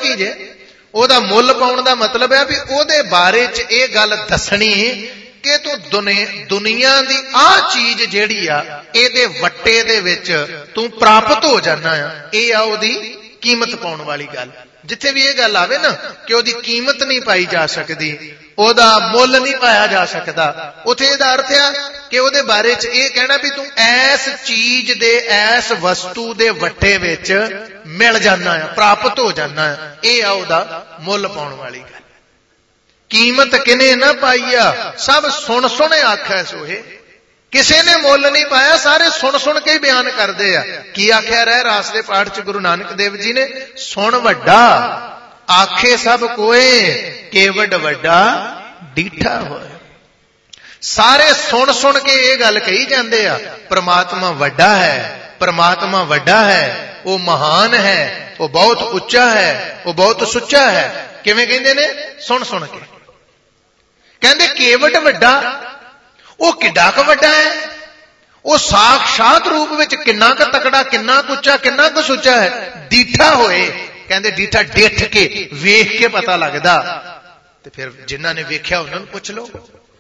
ਕੀ ਜੇ? ਉਹਦਾ ਮੁੱਲ ਪਾਉਣ ਦਾ ਮਤਲਬ ਹੈ ਵੀ ਉਹਦੇ ਬਾਰੇ 'ਚ ਇਹ ਗੱਲ ਦੱਸਣੀ ਕਿ ਤੂੰ ਦੁਨੀਆ ਦੀ ਆਹ ਚੀਜ਼ ਜਿਹੜੀ ਆ ਇਹਦੇ ਵੱਟੇ ਦੇ ਵਿੱਚ ਤੂੰ ਪ੍ਰਾਪਤ ਹੋ ਜਾਣਾ ਆ। ਇਹ ਆ ਉਹਦੀ ਕੀਮਤ ਪਾਉਣ ਵਾਲੀ ਗੱਲ। ਜਿੱਥੇ ਵੀ ਇਹ ਗੱਲ ਆਵੇ ਨਾ ਕਿ ਉਹਦੀ ਕੀਮਤ ਨਹੀਂ ਪਾਈ ਜਾ ਸਕਦੀ, ਉਹਦਾ ਮੁੱਲ ਨਹੀਂ ਪਾਇਆ ਜਾ ਸਕਦਾ, ਉੱਥੇ ਇਹਦਾ ਅਰਥ ਆ ਕਿ ਉਹਦੇ ਬਾਰੇ 'ਚ ਇਹ ਕਹਿਣਾ ਵੀ ਤੂੰ ਐਸ ਚੀਜ਼ ਦੇ, ਐਸ ਵਸਤੂ ਦੇ ਵੱਟੇ ਵਿੱਚ ਮਿਲ ਜਾਣਾ ਆ, ਪ੍ਰਾਪਤ ਹੋ ਜਾਣਾ ਆ। ਇਹ ਆ ਉਹਦਾ ਮੁੱਲ ਪਾਉਣ ਵਾਲੀ ਗੱਲ। ਕੀਮਤ ਕਿਨੇ ਨਾ ਪਾਈ ਆ, ਸਭ ਸੁਣ ਸੁਣ ਆਖਿਆ ਸੋਹੇ। ਕਿਸੇ ਨੇ ਮੁੱਲ ਨਹੀਂ ਪਾਇਆ, ਸਾਰੇ ਸੁਣ ਸੁਣ ਕੇ ਹੀ ਬਿਆਨ ਕਰਦੇ ਆ। ਕੀ ਆਖਿਆ ਰਹਿ ਰਾਸ ਦੇ ਪਾਠ 'ਚ ਗੁਰੂ ਨਾਨਕ ਦੇਵ ਜੀ ਨੇ? ਸੁਣ ਵੱਡਾ ਆਖੇ ਸਭ ਕੋਏ, ਕੇਵਡ ਵੱਡਾ ਡੀਠਾ ਹੋਏ। ਸਾਰੇ ਸੁਣ ਸੁਣ ਕੇ ਇਹ ਗੱਲ ਕਹੀ ਜਾਂਦੇ ਆ, ਪ੍ਰਮਾਤਮਾ ਵੱਡਾ ਹੈ, ਪ੍ਰਮਾਤਮਾ ਵੱਡਾ ਹੈ, ਉਹ ਮਹਾਨ ਹੈ, ਉਹ ਬਹੁਤ ਉੱਚਾ ਹੈ, ਉਹ ਬਹੁਤ ਸੁੱਚਾ ਹੈ। ਕਿਵੇਂ ਕਹਿੰਦੇ ਨੇ? ਸੁਣ ਸੁਣ ਕੇ ਕਹਿੰਦੇ ਕੇਵਡ ਵੱਡਾ, ਉਹ ਕਿੱਡਾ ਕੁ ਵੱਡਾ ਹੈ, ਉਹ ਸਾਖਸ਼ਾਤ ਰੂਪ ਵਿੱਚ ਕਿੰਨਾ ਕੁ ਤਕੜਾ, ਕਿੰਨਾ ਕੁ ਉੱਚਾ, ਕਿੰਨਾ ਕੁ ਸੁੱਚਾ ਹੈ। ਡੀਠਾ ਹੋਏ, ਕਹਿੰਦੇ ਡੀਠਾ ਡਿੱਠ ਕੇ ਵੇਖ ਕੇ ਪਤਾ ਲੱਗਦਾ। ਤੇ ਫਿਰ ਜਿਨ੍ਹਾਂ ਨੇ ਵੇਖਿਆ ਉਹਨਾਂ ਨੂੰ ਪੁੱਛ ਲਓ।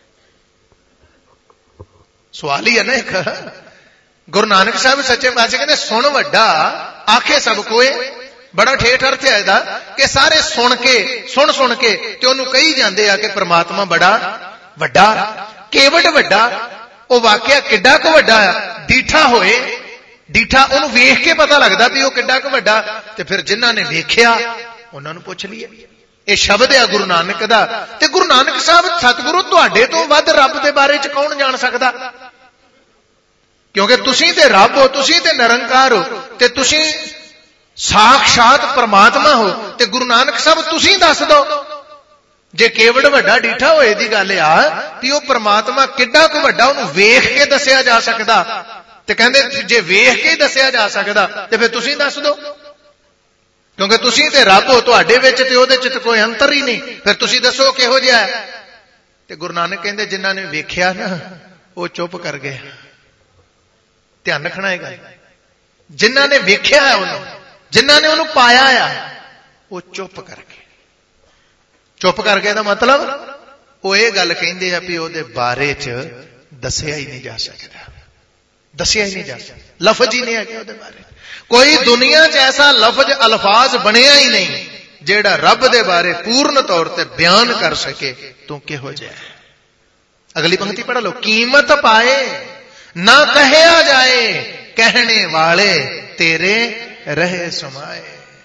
ਸਵਾਲ ਹੀ ਹੈ ਨਾ ਇੱਕ। ਗੁਰੂ ਨਾਨਕ ਸਾਹਿਬ ਸੱਚੇ ਪਾਤਸ਼ਾਹ ਕਹਿੰਦੇ ਸੁਣ ਵੱਡਾ ਆਖੇ ਸਭ ਕੋਏ। ਬੜਾ ਠੇਠ ਅਰਥ ਹੈ ਇਹਦਾ ਕਿ ਸਾਰੇ ਸੁਣ ਕੇ, ਸੁਣ ਸੁਣ ਕੇ ਤੇ ਉਹਨੂੰ ਕਹੀ ਜਾਂਦੇ ਆ ਕਿ ਪ੍ਰਮਾਤਮਾ ਬੜਾ ਵੱਡਾ, ਕੇਵਡ ਵੱਡਾ। ਉਹ ਵਾਕਿਆ ਕਿੱਡਾ ਕੁ ਵੱਡਾ ਆ। ਡੀਠਾ ਹੋਏ, ਡੀਠਾ ਉਹਨੂੰ ਵੇਖ ਕੇ ਪਤਾ ਲੱਗਦਾ ਵੀ ਉਹ ਕਿੱਡਾ ਕੁ ਵੱਡਾ। ਤੇ ਫਿਰ ਜਿਨ੍ਹਾਂ ਨੇ ਵੇਖਿਆ ਉਹਨਾਂ ਨੂੰ ਪੁੱਛ ਲਈਏ। ਇਹ ਸ਼ਬਦ ਆ ਗੁਰੂ ਨਾਨਕ ਦਾ। ਤੇ ਗੁਰੂ ਨਾਨਕ ਸਾਹਿਬ ਸਤਿਗੁਰੂ ਤੁਹਾਡੇ ਤੋਂ ਵੱਧ ਰੱਬ ਦੇ ਬਾਰੇ 'ਚ ਕੌਣ ਜਾਣ ਸਕਦਾ? ਕਿਉਂਕਿ ਤੁਸੀਂ ਤੇ ਰੱਬ ਹੋ, ਤੁਸੀਂ ਤੇ ਨਿਰੰਕਾਰ ਹੋ, ਤੇ ਤੁਸੀਂ ਸਾਖਸ਼ਾਤ ਪਰਮਾਤਮਾ ਹੋ। ਤੇ ਗੁਰੂ ਨਾਨਕ ਸਾਹਿਬ ਤੁਸੀਂ ਦੱਸ ਦਿਓ, ਜੇ ਕੇਵਡ ਵੱਡਾ ਡੀਠਾ ਹੋਏ ਦੀ ਗੱਲ ਆ ਵੀ ਉਹ ਪਰਮਾਤਮਾ ਕਿੱਡਾ ਕੁ ਵੱਡਾ, ਉਹਨੂੰ ਵੇਖ ਕੇ ਦੱਸਿਆ ਜਾ ਸਕਦਾ। ਤੇ ਕਹਿੰਦੇ ਜੇ ਵੇਖ ਕੇ ਦੱਸਿਆ ਜਾ ਸਕਦਾ ਤੇ ਫਿਰ ਤੁਸੀਂ ਦੱਸ ਦਿਓ, ਕਿਉਂਕਿ ਤੁਸੀਂ ਤੇ ਰੱਬ ਹੋ, ਤੁਹਾਡੇ ਵਿੱਚ ਤੇ ਉਹਦੇ 'ਚ ਤੇ ਕੋਈ ਅੰਤਰ ਹੀ ਨਹੀਂ। ਫਿਰ ਤੁਸੀਂ ਦੱਸੋ ਕਿਹੋ ਜਿਹਾ ਹੈ। ਤੇ ਗੁਰੂ ਨਾਨਕ ਕਹਿੰਦੇ ਜਿਨ੍ਹਾਂ ਨੇ ਵੇਖਿਆ ਨਾ ਉਹ ਚੁੱਪ ਕਰ ਗਏ। ਧਿਆਨ ਰੱਖਣਾ ਇਹ ਗੱਲ। ਜਿਨ੍ਹਾਂ ਨੇ ਵੇਖਿਆ ਹੈ ਉਹਨੂੰ, ਜਿਨ੍ਹਾਂ ਨੇ ਉਹਨੂੰ ਪਾਇਆ ਆ, ਉਹ ਚੁੱਪ ਕਰ ਗਏ। ਚੁੱਪ ਕਰ ਗਏ ਦਾ ਮਤਲਬ ਉਹ ਇਹ ਗੱਲ ਕਹਿੰਦੇ ਆ ਵੀ ਉਹਦੇ ਬਾਰੇ 'ਚ ਦੱਸਿਆ ਹੀ ਨਹੀਂ ਜਾ ਸਕਦਾ, ਦੱਸਿਆ ਹੀ ਨਹੀਂ ਜਾ ਸਕਦਾ, ਲਫ਼ਜ਼ ਹੀ ਨਹੀਂ ਹੈਗੇ ਉਹਦੇ ਬਾਰੇ। ਕੋਈ ਦੁਨੀਆ 'ਚ ਐਸਾ ਲਫ਼ਜ਼ ਅਲਫਾਜ਼ ਬਣਿਆ ਹੀ ਨਹੀਂ ਜਿਹੜਾ ਰੱਬ ਦੇ ਬਾਰੇ ਪੂਰਨ ਤੌਰ ਤੇ ਬਿਆਨ ਕਰ ਸਕੇ ਤੂੰ ਕਿਹੋ ਜਿਹਾ ਹੈ। ਅਗਲੀ ਪੰਕਤੀ ਪੜ੍ਹ ਲਓ। ਕੀਮਤ ਪਾਏ ਨਾ ਕਹਿਆ ਜਾਏ, ਕਹਿਣੇ ਵਾਲੇ ਤੇਰੇ ਰਹੇ ਸਮਾਏ।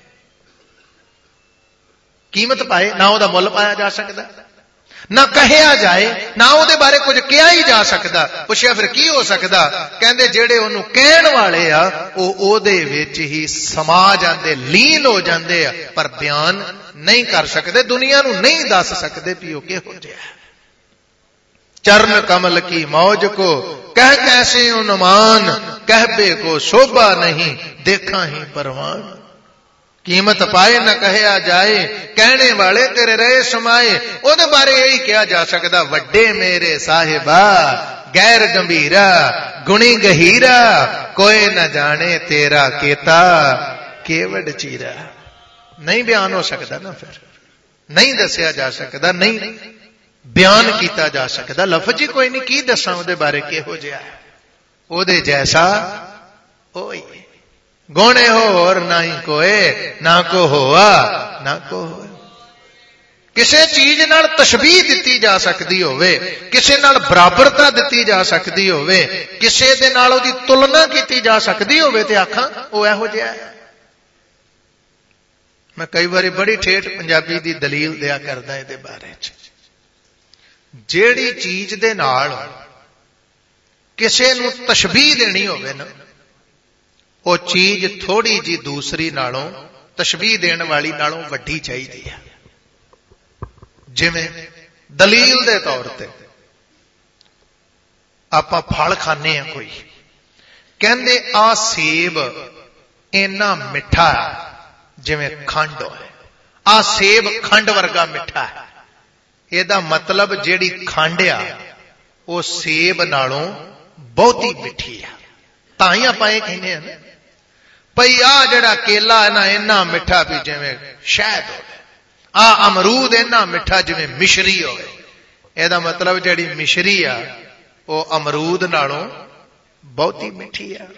ਕੀਮਤ ਪਾਏ, ਨਾ ਉਹਦਾ ਮੁੱਲ ਪਾਇਆ ਜਾ ਸਕਦਾ, ਨਾ ਕਹਿਆ ਜਾਏ, ਨਾ ਉਹਦੇ ਬਾਰੇ ਕੁਝ ਕਿਹਾ ਹੀ ਜਾ ਸਕਦਾ। ਪੁੱਛਿਆ ਫਿਰ ਕੀ ਹੋ ਸਕਦਾ? ਕਹਿੰਦੇ ਜਿਹੜੇ ਉਹਨੂੰ ਕਹਿਣ ਵਾਲੇ ਆ ਉਹ ਉਹਦੇ ਵਿੱਚ ਹੀ ਸਮਾ ਜਾਂਦੇ, ਲੀਨ ਹੋ ਜਾਂਦੇ ਆ, ਪਰ ਬਿਆਨ ਨਹੀਂ ਕਰ ਸਕਦੇ, ਦੁਨੀਆ ਨੂੰ ਨਹੀਂ ਦੱਸ ਸਕਦੇ ਵੀ ਉਹ ਕਿਹੋ ਜਿਹਾ ਹੈ। ਚਰਨ ਕਮਲ ਕੀ ਮੌਜ ਕੋ ਕਹਿ ਕੈਸੇ ਉਨਮਾਨ, ਕਹਿਬੇ ਕੋ ਸ਼ੋਭਾ ਨਹੀਂ ਦੇਖਾਂ ਹੀ ਪਰਵਾਨ। ਕੀਮਤ ਪਾਏ ਨਾ ਕਹਿਆ ਜਾਏ, ਕਹਿਣੇ ਵਾਲੇ ਤੇਰੇ ਰਹੇ ਸਮਾਏ। ਉਹਦੇ ਬਾਰੇ ਇਹੀ ਕਿਹਾ ਜਾ ਸਕਦਾ, ਵੱਡੇ ਮੇਰੇ ਸਾਹਿਬਾ ਗੈਰ ਗੰਭੀਰਾ, ਗੁਣੀ ਗਹੀਰਾ, ਕੋਈ ਨਾ ਜਾਣੇ ਤੇਰਾ ਕੀਤਾ ਕੇਵਡ ਚੀਰਾ। ਨਹੀਂ ਬਿਆਨ ਹੋ ਸਕਦਾ ਨਾ, ਫਿਰ ਨਹੀਂ ਦੱਸਿਆ ਜਾ ਸਕਦਾ, ਨਹੀਂ ਬਿਆਨ ਕੀਤਾ ਜਾ ਸਕਦਾ। ਲਫ਼ਜ਼ ਹੀ ਕੋਈ ਨਹੀਂ, ਕੀ ਦੱਸਾਂ ਉਹਦੇ ਬਾਰੇ ਕਿਹੋ ਜਿਹਾ ਹੈ। ਉਹਦੇ ਜੈਸਾ ਹੋਈ ਗੁਣ ਹੋਰ ਨਹੀਂ ਕੋਏ, ਨਾ ਕੋ ਹੋਆ ਨਾ ਕੋ ਹੋਏ। ਕਿਸੇ ਚੀਜ਼ ਨਾਲ ਤਸ਼ਬੀਹ ਦਿੱਤੀ ਜਾ ਸਕਦੀ ਹੋਵੇ, ਕਿਸੇ ਨਾਲ ਬਰਾਬਰਤਾ ਦਿੱਤੀ ਜਾ ਸਕਦੀ ਹੋਵੇ, ਕਿਸੇ ਦੇ ਨਾਲ ਉਹਦੀ ਤੁਲਨਾ ਕੀਤੀ ਜਾ ਸਕਦੀ ਹੋਵੇ ਤੇ ਆਖਾਂ ਉਹ ਇਹੋ ਜਿਹਾ ਹੈ। ਮੈਂ ਕਈ ਵਾਰੀ ਬੜੀ ਠੇਠ ਪੰਜਾਬੀ ਦੀ ਦਲੀਲ ਦਿਆ ਕਰਦਾ ਇਹਦੇ ਬਾਰੇ 'ਚ। ਜਿਹੜੀ ਚੀਜ਼ ਦੇ ਨਾਲ ਕਿਸੇ ਨੂੰ ਤਸ਼ਬੀਹ ਦੇਣੀ ਹੋਵੇ ਨਾ, ਉਹ ਚੀਜ਼ ਥੋੜੀ ਜੀ ਦੂਸਰੀ ਨਾਲੋਂ, ਤਸ਼ਬੀਹ ਦੇਣ ਵਾਲੀ ਨਾਲੋਂ ਵੱਡੀ ਚਾਹੀਦੀ ਹੈ। ਜਿਵੇਂ ਦਲੀਲ ਦੇ ਤੌਰ ਤੇ ਆਪਾਂ ਫਲ ਖਾਂਦੇ ਆ, ਕੋਈ ਕਹਿੰਦੇ ਆ ਸੇਬ ਇੰਨਾ ਮਿੱਠਾ ਜਿਵੇਂ ਖੰਡ ਹੋਏ, ਆ ਸੇਬ ਖੰਡ ਵਰਗਾ ਮਿੱਠਾ ਹੈ। ਇਹਦਾ ਮਤਲਬ ਜਿਹੜੀ ਖੰਡ ਆ ਉਹ ਸੇਬ ਨਾਲੋਂ ਬਹੁਤੀ ਮਿੱਠੀ ਆ, ਤਾਂ ਹੀ ਆਪਾਂ ਇਹ ਕਹਿੰਦੇ ਆ। ਭਈ ਆ ਜਿਹੜਾ ਕੇਲਾ ਨਾ ਇੰਨਾ ਮਿੱਠਾ ਵੀ ਜਿਵੇਂ ਸ਼ਹਿਦ ਹੋਵੇ, ਆ ਅਮਰੂਦ ਇੰਨਾ ਮਿੱਠਾ ਜਿਵੇਂ ਮਿਸ਼ਰੀ ਹੋਵੇ। ਇਹਦਾ ਮਤਲਬ ਜਿਹੜੀ ਮਿਸ਼ਰੀ ਆ ਉਹ ਅਮਰੂਦ ਨਾਲੋਂ ਬਹੁਤੀ ਮਿੱਠੀ ਆ।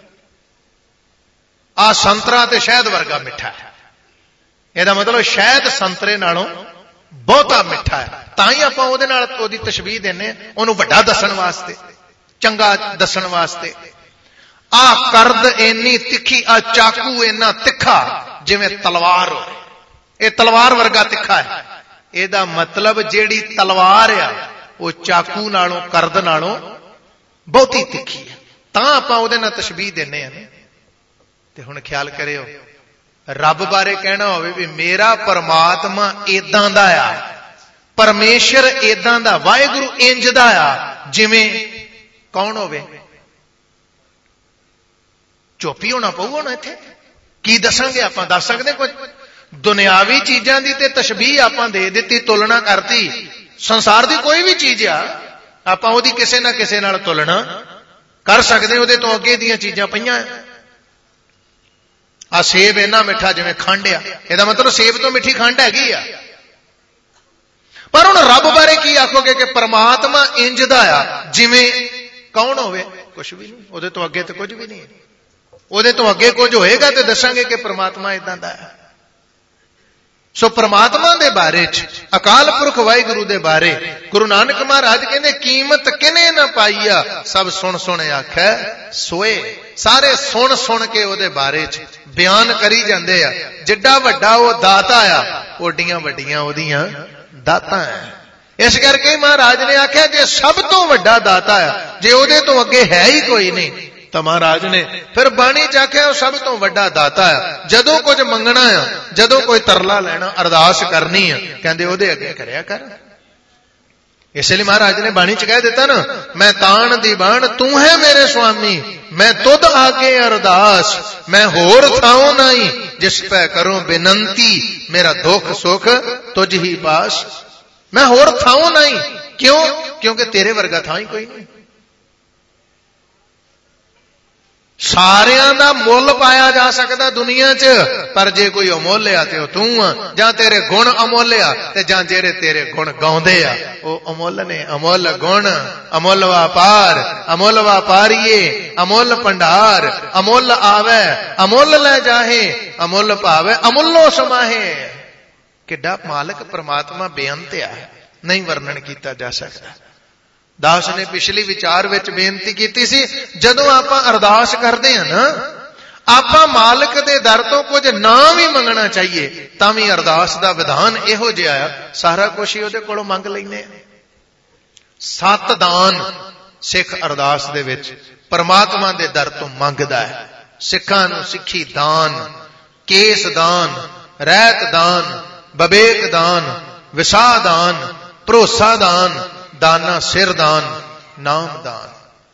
ਆ ਸੰਤਰਾ ਤੇ ਸ਼ਹਿਦ ਵਰਗਾ ਮਿੱਠਾ ਹੈ। ਇਹਦਾ ਮਤਲਬ ਸ਼ਹਿਦ ਸੰਤਰੇ ਨਾਲੋਂ ਬਹੁਤਾ ਮਿੱਠਾ ਹੈ। ਤਾਂ ਹੀ ਆਪਾਂ ਉਹਦੇ ਨਾਲ ਉਹਦੀ ਤਸ਼ਬੀਹ ਦਿੰਨੇ, ਉਹਨੂੰ ਵੱਡਾ ਦੱਸਣ ਵਾਸਤੇ, ਚੰਗਾ ਦੱਸਣ ਵਾਸਤੇ। ਆ ਕਰਦ ਇੰਨੀ ਤਿੱਖੀ, ਆ ਚਾਕੂ ਇੰਨਾ ਤਿੱਖਾ ਜਿਵੇਂ ਤਲਵਾਰ ਹੋਵੇ। ਇਹ ਤਲਵਾਰ ਵਰਗਾ ਤਿੱਖਾ ਹੈ। ਇਹਦਾ ਮਤਲਬ ਜਿਹੜੀ ਤਲਵਾਰ ਆ ਉਹ ਚਾਕੂ ਨਾਲੋਂ, ਕਰਦ ਨਾਲੋਂ ਬਹੁਤੀ ਤਿੱਖੀ ਹੈ। ਤਾਂ ਆਪਾਂ ਉਹਦੇ ਨਾਲ ਤਸ਼ਬੀਹ ਦਿੰਨੇ ਆ। ਤੇ ਹੁਣ ਖਿਆਲ ਕਰਿਓ, ਰੱਬ ਬਾਰੇ ਕਹਿਣਾ ਹੋਵੇ ਵੀ ਮੇਰਾ ਪਰਮਾਤਮਾ ਏਦਾਂ ਦਾ ਆ, ਪਰਮੇਸ਼ਰ ਏਦਾਂ ਦਾ, ਵਾਹਿਗੁਰੂ ਇੰਜ ਦਾ ਆ ਜਿਵੇਂ ਕੌਣ ਹੋਵੇ? ਚੁੱਪ ਹੀ ਹੋਣਾ ਪਊਗਾ ਨਾ। ਇੱਥੇ ਕੀ ਦੱਸਾਂਗੇ ਆਪਾਂ? ਦੱਸ ਸਕਦੇ ਕੁਝ? ਦੁਨਿਆਵੀ ਚੀਜ਼ਾਂ ਦੀ ਤੇ ਤਸ਼ਬੀਹ ਆਪਾਂ ਦੇ ਦਿੱਤੀ, ਤੁਲਨਾ ਕਰਤੀ। ਸੰਸਾਰ ਦੀ ਕੋਈ ਵੀ ਚੀਜ਼ ਆ, ਆਪਾਂ ਉਹਦੀ ਕਿਸੇ ਨਾ ਕਿਸੇ ਨਾਲ ਤੁਲਨਾ ਕਰ ਸਕਦੇ। ਉਹਦੇ ਤੋਂ ਅੱਗੇ ਦੀਆਂ ਚੀਜ਼ਾਂ ਪਈਆਂ। ਆ ਸੇਬ ਇੰਨਾ ਮਿੱਠਾ ਜਿਵੇਂ ਖੰਡ ਆ, ਇਹਦਾ ਮਤਲਬ ਸੇਬ ਤੋਂ ਮਿੱਠੀ ਖੰਡ ਹੈਗੀ ਆ। ਪਰ ਹੁਣ ਰੱਬ ਬਾਰੇ ਕੀ ਆਖੋਗੇ ਕਿ ਪਰਮਾਤਮਾ ਇੰਜ ਦਾ ਆ ਜਿਵੇਂ ਕੌਣ ਹੋਵੇ? ਕੁਝ ਵੀ ਨਹੀਂ। ਉਹਦੇ ਤੋਂ ਅੱਗੇ ਤੇ ਕੁਝ ਵੀ ਨਹੀਂ। ਉਹਦੇ ਤੋਂ ਅੱਗੇ ਕੁਝ ਹੋਏਗਾ ਤੇ ਦੱਸਾਂਗੇ ਕਿ ਪਰਮਾਤਮਾ ਇਦਾਂ ਦਾ ਹੈ। ਸੋ ਪਰਮਾਤਮਾ ਦੇ ਬਾਰੇ ਚ, ਅਕਾਲ ਪੁਰਖ ਵਾਹਿਗੁਰੂ ਦੇ ਬਾਰੇ ਗੁਰੂ ਨਾਨਕ ਮਹਾਰਾਜ ਕਹਿੰਦੇ ਕੀਮਤ ਕਿਨੇ ਨਾ ਪਾਈ ਆ, ਸਭ ਸੁਣ ਸੁਣ ਆਖੈ ਸੋਏ। ਸਾਰੇ ਸੁਣ ਸੁਣ ਕੇ ਉਹਦੇ ਬਾਰੇ ਚ ਬਿਆਨ ਕਰੀ ਜਾਂਦੇ ਆ। ਜਿੱਡਾ ਵੱਡਾ ਉਹ ਦਾਤਾ ਆ, ਓਡੀਆਂ ਵੱਡੀਆਂ ਉਹਦੀਆਂ ਦਾਤਾਂ ਆ। ਇਸ ਕਰਕੇ ਮਹਾਰਾਜ ਨੇ ਆਖਿਆ ਜੇ ਸਭ ਤੋਂ ਵੱਡਾ ਦਾਤਾ ਆ, ਜੇ ਉਹਦੇ ਤੋਂ ਅੱਗੇ ਹੈ ਹੀ ਕੋਈ ਨਹੀਂ, ਤਾਂ ਮਹਾਰਾਜ ਨੇ ਫਿਰ ਬਾਣੀ ਚ ਆਖਿਆ ਉਹ ਸਭ ਤੋਂ ਵੱਡਾ ਦਾਤਾ ਆ। ਜਦੋਂ ਕੁਝ ਮੰਗਣਾ ਆ, ਜਦੋਂ ਕੋਈ ਤਰਲਾ ਲੈਣਾ, ਅਰਦਾਸ ਕਰਨੀ ਆ, ਕਹਿੰਦੇ ਉਹਦੇ ਅੱਗੇ ਕਰਿਆ ਕਰ। ਇਸ ਲਈ ਮਹਾਰਾਜ ਨੇ ਬਾਣੀ ਚ ਕਹਿ ਦਿੱਤਾ ਨਾ, ਮੈਂ ਤਾਣ ਦੀ ਬਾਣ ਤੂੰ ਹੈ ਮੇਰੇ ਸੁਆਮੀ, ਮੈਂ ਤੁਧ ਆਗੇ ਅਰਦਾਸ, ਮੈਂ ਹੋਰ ਥਾਉ ਨਹੀਂ, ਜਿਸ ਪੈ ਕਰੂੰ ਬੇਨੰਤੀ, ਮੇਰਾ ਦੁੱਖ ਸੁਖ ਤੁਝ ਹੀ ਪਾਸ। ਮੈਂ ਹੋਰ ਥਾਉ ਨਹੀਂ। ਕਿਉਂ? ਕਿਉਂਕਿ ਤੇਰੇ ਵਰਗਾ ਥਾਂ ਹੀ ਕੋਈ ਨਹੀਂ। ਸਾਰਿਆਂ ਦਾ ਮੁੱਲ ਪਾਇਆ ਜਾ ਸਕਦਾ ਦੁਨੀਆ 'ਚ, ਪਰ ਜੇ ਕੋਈ ਅਮੁੱਲ ਆ ਤੇ ਉਹ ਤੂੰ ਆ, ਜਾਂ ਤੇਰੇ ਗੁਣ ਅਮੁੱਲ ਆ, ਤੇ ਜਾਂ ਜਿਹੜੇ ਤੇਰੇ ਗੁਣ ਗਾਉਂਦੇ ਆ ਉਹ ਅਮੁੱਲ ਨੇ। ਅਮੁੱਲ ਗੁਣ, ਅਮੁੱਲ ਵਪਾਰ, ਅਮੁੱਲ ਵਪਾਰੀਏ, ਅਮੁੱਲ ਭੰਡਾਰ, ਅਮੁੱਲ ਆਵੇ, ਅਮੁੱਲ ਲੈ ਜਾਹੇ, ਅਮੁੱਲ ਭਾਵੇ, ਅਮੁੱਲੋ ਸਮਾਹੇ। ਕਿੱਡਾ ਮਾਲਕ ਪਰਮਾਤਮਾ ਬੇਅੰਤ ਆ, ਨਹੀਂ ਵਰਣਨ ਕੀਤਾ ਜਾ ਸਕਦਾ। ਦਾਸ ਨੇ ਪਿਛਲੀ ਵਿਚਾਰ ਵਿੱਚ ਬੇਨਤੀ ਕੀਤੀ ਸੀ, ਜਦੋਂ ਆਪਾਂ ਅਰਦਾਸ ਕਰਦੇ ਹਾਂ ਨਾ, ਆਪਾਂ ਮਾਲਕ ਦੇ ਦਰ ਤੋਂ ਕੁਝ ਨਾ ਵੀ ਮੰਗਣਾ ਚਾਹੀਏ ਤਾਂ ਵੀ ਅਰਦਾਸ ਦਾ ਵਿਧਾਨ ਇਹੋ ਜਿਹਾ ਆ, ਸਾਰਾ ਕੁਝ ਹੀ ਉਹਦੇ ਕੋਲੋਂ ਮੰਗ ਲੈਂਦੇ ਆ। 7 ਦਾਨ ਸਿੱਖ ਅਰਦਾਸ ਦੇ ਵਿੱਚ ਪਰਮਾਤਮਾ ਦੇ ਦਰ ਤੋਂ ਮੰਗਦਾ ਹੈ। ਸਿੱਖਾਂ ਨੂੰ ਸਿੱਖੀ ਦਾਨ, ਕੇਸ ਦਾਨ, ਰਹਿਤ ਦਾਨ, ਵਿਵੇਕ ਦਾਨ, ਵਿਸਾਹ ਦਾਨ, ਭਰੋਸਾ ਦਾਨ, ਦਾਨਾ ਸਿਰ ਦਾਨ, ਨਾਮ ਦਾਨ।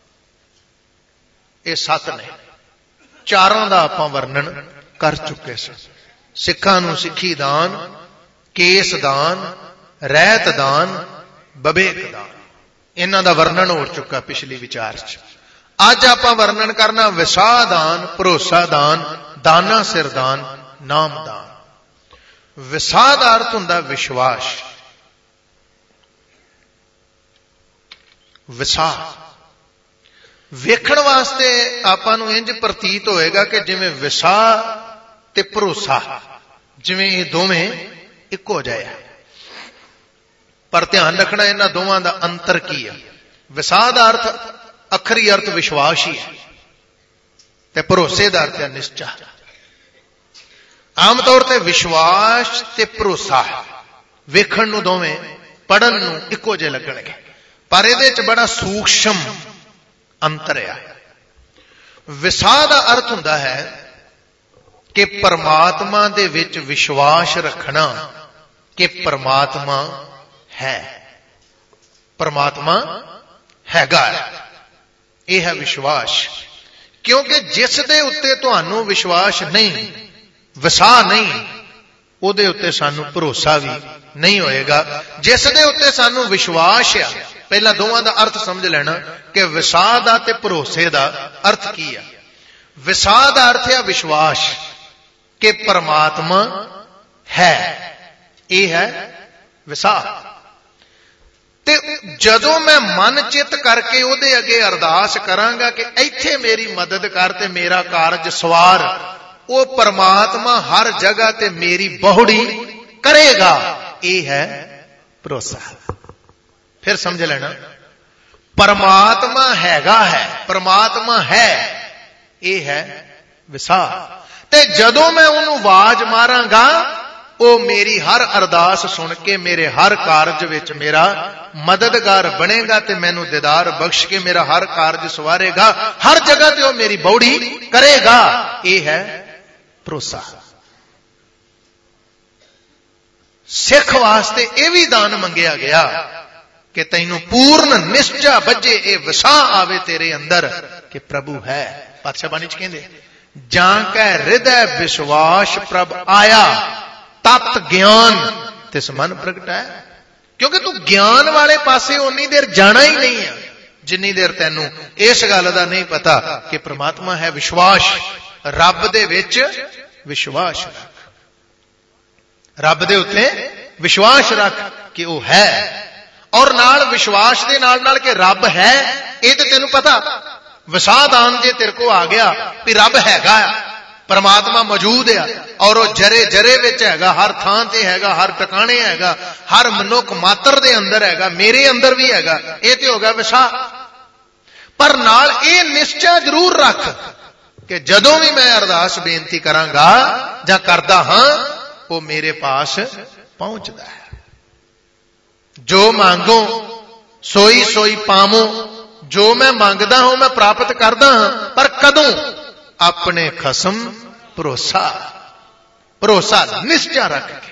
ਇਹ 7 ਨੇ। 4 ਦਾ ਆਪਾਂ ਵਰਣਨ ਕਰ ਚੁੱਕੇ ਸੀ। ਸਿੱਖਾਂ ਨੂੰ ਸਿੱਖੀ ਦਾਨ, ਕੇਸ ਦਾਨ, ਰਹਿਤ ਦਾਨ, ਵਿਵੇਕ ਦਾਨ, ਇਹਨਾਂ ਦਾ ਵਰਣਨ ਹੋ ਚੁੱਕਾ ਪਿਛਲੀ ਵਿਚਾਰ 'ਚ। ਅੱਜ ਆਪਾਂ ਵਰਣਨ ਕਰਨਾ ਵਿਸਾਹ ਦਾਨ, ਭਰੋਸਾ ਦਾਨ, ਦਾਨਾ ਸਿਰ ਦਾਨ, ਨਾਮ ਦਾਨ। ਵਿਸਾਹ ਦਾ ਅਰਥ ਹੁੰਦਾ ਵਿਸ਼ਵਾਸ। ਵਿਸਾਹ ਵੇਖਣ ਵਾਸਤੇ ਆਪਾਂ ਨੂੰ ਇੰਜ ਪ੍ਰਤੀਤ ਹੋਏਗਾ ਕਿ ਜਿਵੇਂ ਵਿਸਾਹ ਤੇ ਭਰੋਸਾ, ਜਿਵੇਂ ਇਹ ਦੋਵੇਂ ਇੱਕੋ ਜਿਹੇ ਆ। ਪਰ ਧਿਆਨ ਰੱਖਣਾ ਇਹਨਾਂ ਦੋਵਾਂ ਦਾ ਅੰਤਰ ਕੀ ਹੈ। ਵਿਸਾਹ ਦਾ ਅਰਥ, ਅਖਰੀ ਅਰਥ ਵਿਸ਼ਵਾਸ ਹੀ ਹੈ, ਤੇ ਭਰੋਸੇ ਦਾ ਅਰਥ ਹੈ ਨਿਸ਼ਚਾ। ਆਮ ਤੌਰ ਤੇ ਵਿਸ਼ਵਾਸ ਤੇ ਭਰੋਸਾ ਵੇਖਣ ਨੂੰ ਦੋਵੇਂ, ਪੜਨ ਨੂੰ ਇੱਕੋ ਜਿਹੇ ਲੱਗਣਗੇ, ਪਰ ਇਹਦੇ ਚ ਬੜਾ ਸੂਖਸ਼ਮ ਅੰਤਰ ਆ। ਵਿਸਾਹ ਦਾ ਅਰਥ ਹੁੰਦਾ ਹੈ ਕਿ ਪਰਮਾਤਮਾ ਦੇ ਵਿੱਚ ਵਿਸ਼ਵਾਸ ਰੱਖਣਾ ਕਿ ਪਰਮਾਤਮਾ ਹੈ, ਪਰਮਾਤਮਾ ਹੈਗਾ। ਇਹ ਹੈ ਵਿਸ਼ਵਾਸ। ਕਿਉਂਕਿ ਜਿਸ ਦੇ ਉੱਤੇ ਤੁਹਾਨੂੰ ਵਿਸ਼ਵਾਸ ਨਹੀਂ, ਵਿਸਾਹ ਨਹੀਂ, ਉਹਦੇ ਉੱਤੇ ਸਾਨੂੰ ਭਰੋਸਾ ਵੀ ਨਹੀਂ ਹੋਏਗਾ। ਜਿਸ ਦੇ ਉੱਤੇ ਸਾਨੂੰ ਵਿਸ਼ਵਾਸ ਆ, ਪਹਿਲਾਂ ਦੋਵਾਂ ਦਾ ਅਰਥ ਸਮਝ ਲੈਣਾ ਕਿ ਵਿਸਾਹ ਦਾ ਤੇ ਭਰੋਸੇ ਦਾ ਅਰਥ ਕੀ ਆ। ਵਿਸਾਹ ਦਾ ਅਰਥ ਹੈ ਵਿਸ਼ਵਾਸ ਕਿ ਪਰਮਾਤਮਾ ਹੈ। ਇਹ ਹੈ ਵਿਸਾਹ। ਤੇ ਜਦੋਂ ਮੈਂ ਮਨ ਚਿੱਤ ਕਰਕੇ ਉਹਦੇ ਅੱਗੇ ਅਰਦਾਸ ਕਰਾਂਗਾ ਕਿ ਇੱਥੇ ਮੇਰੀ ਮਦਦ ਕਰ ਤੇ ਮੇਰਾ ਕਾਰਜ ਸਵਾਰ, ਉਹ ਪਰਮਾਤਮਾ ਹਰ ਜਗ੍ਹਾ ਤੇ ਮੇਰੀ ਬਹੁੜੀ ਕਰੇਗਾ। ਇਹ ਹੈ ਭਰੋਸਾ। ਫਿਰ ਸਮਝ ਲੈਣਾ, ਪਰਮਾਤਮਾ ਹੈਗਾ ਹੈ, ਪਰਮਾਤਮਾ ਹੈ, ਇਹ ਹੈ ਵਿਸਾਹ। ਤੇ ਜਦੋਂ ਮੈਂ ਉਹਨੂੰ ਆਵਾਜ਼ ਮਾਰਾਂਗਾ, ਉਹ ਮੇਰੀ ਹਰ ਅਰਦਾਸ ਸੁਣ ਕੇ ਮੇਰੇ ਹਰ ਕਾਰਜ ਵਿੱਚ ਮੇਰਾ ਮਦਦਗਾਰ ਬਣੇਗਾ ਤੇ ਮੈਨੂੰ ਦੀਦਾਰ ਬਖਸ਼ ਕੇ ਮੇਰਾ ਹਰ ਕਾਰਜ ਸਵਾਰੇਗਾ। ਹਰ ਜਗ੍ਹਾ ਤੇ ਉਹ ਮੇਰੀ ਬਹੁੜੀ ਕਰੇਗਾ। ਇਹ ਹੈ ਭਰੋਸਾ। ਸਿੱਖ ਵਾਸਤੇ ਇਹ ਵੀ ਦਾਨ ਮੰਗਿਆ ਗਿਆ ਕਿ ਤੈਨੂੰ ਪੂਰਨ ਨਿਸ਼ਚਾ ਬੱਝੇ, ਇਹ ਵਿਸਾਹ ਆਵੇ ਤੇਰੇ ਅੰਦਰ ਕਿ ਪ੍ਰਭੂ ਹੈ। ਪਾਤਸ਼ਾਹ ਬਾਣੀ ਚ ਕਹਿੰਦੇ, ਜਾਂ ਕੈ ਹਿਰਦੈ ਵਿਸ਼ਵਾਸ ਪ੍ਰਭ ਆਇਆ, ਤਤ ਗਿਆਨ ਤਿਸ ਮਨ ਪ੍ਰਗਟਾਇਆ। ਕਿਉਂਕਿ ਤੂੰ ਗਿਆਨ ਵਾਲੇ ਪਾਸੇ ਉਨੀ ਦੇਰ ਜਾਣਾ ਹੀ ਨਹੀਂ ਹੈ ਜਿੰਨੀ ਦੇਰ ਤੈਨੂੰ ਇਸ ਗੱਲ ਦਾ ਨਹੀਂ ਪਤਾ ਕਿ ਪ੍ਰਮਾਤਮਾ ਹੈ। ਵਿਸ਼ਵਾਸ, ਰੱਬ ਦੇ ਵਿੱਚ ਵਿਸ਼ਵਾਸ ਰੱਖ, ਰੱਬ ਦੇ ਉੱਤੇ ਵਿਸ਼ਵਾਸ ਰੱਖ ਕਿ ਉਹ ਹੈ। ਔਰ ਨਾਲ ਵਿਸ਼ਵਾਸ ਦੇ ਨਾਲ ਕਿ ਰੱਬ ਹੈ, ਇਹ ਤੇ ਤੈਨੂੰ ਪਤਾ। ਵਿਸਾਹਦਾਨ ਜੇ ਤੇਰੇ ਕੋ ਆ ਗਿਆ ਵੀ ਰੱਬ ਹੈਗਾ, ਪਰਮਾਤਮਾ ਮੌਜੂਦ ਆ, ਔਰ ਉਹ ਜਰੇ ਜਰੇ ਵਿੱਚ ਹੈਗਾ, ਹਰ ਥਾਂ ਤੇ ਹੈਗਾ, ਹਰ ਟਿਕਾਣੇ ਹੈਗਾ, ਹਰ ਮਨੁੱਖ ਮਾਤਰ ਦੇ ਅੰਦਰ ਹੈਗਾ, ਮੇਰੇ ਅੰਦਰ ਵੀ ਹੈਗਾ, ਇਹ ਤੇ ਹੋ ਗਿਆ ਵਿਸਾਹ। ਪਰ ਨਾਲ ਇਹ ਨਿਸ਼ਚਾ ਜ਼ਰੂਰ ਰੱਖ ਕਿ ਜਦੋਂ ਵੀ ਮੈਂ ਅਰਦਾਸ ਬੇਨਤੀ ਕਰਾਂਗਾ ਜਾਂ ਕਰਦਾ ਹਾਂ, ਉਹ ਮੇਰੇ ਪਾਸ ਪਹੁੰਚਦਾ ਹੈ। ਜੋ ਮੰਗੋ ਸੋਈ ਸੋਈ ਪਾਵੋ, ਜੋ ਮੈਂ ਮੰਗਦਾ ਹਾਂ ਮੈਂ ਪ੍ਰਾਪਤ ਕਰਦਾ ਹਾਂ। ਪਰ ਕਦੋਂ? ਆਪਣੇ ਖਸਮ ਭਰੋਸਾ, ਭਰੋਸਾ ਨਿਸ਼ਚਾ ਰੱਖ ਕੇ,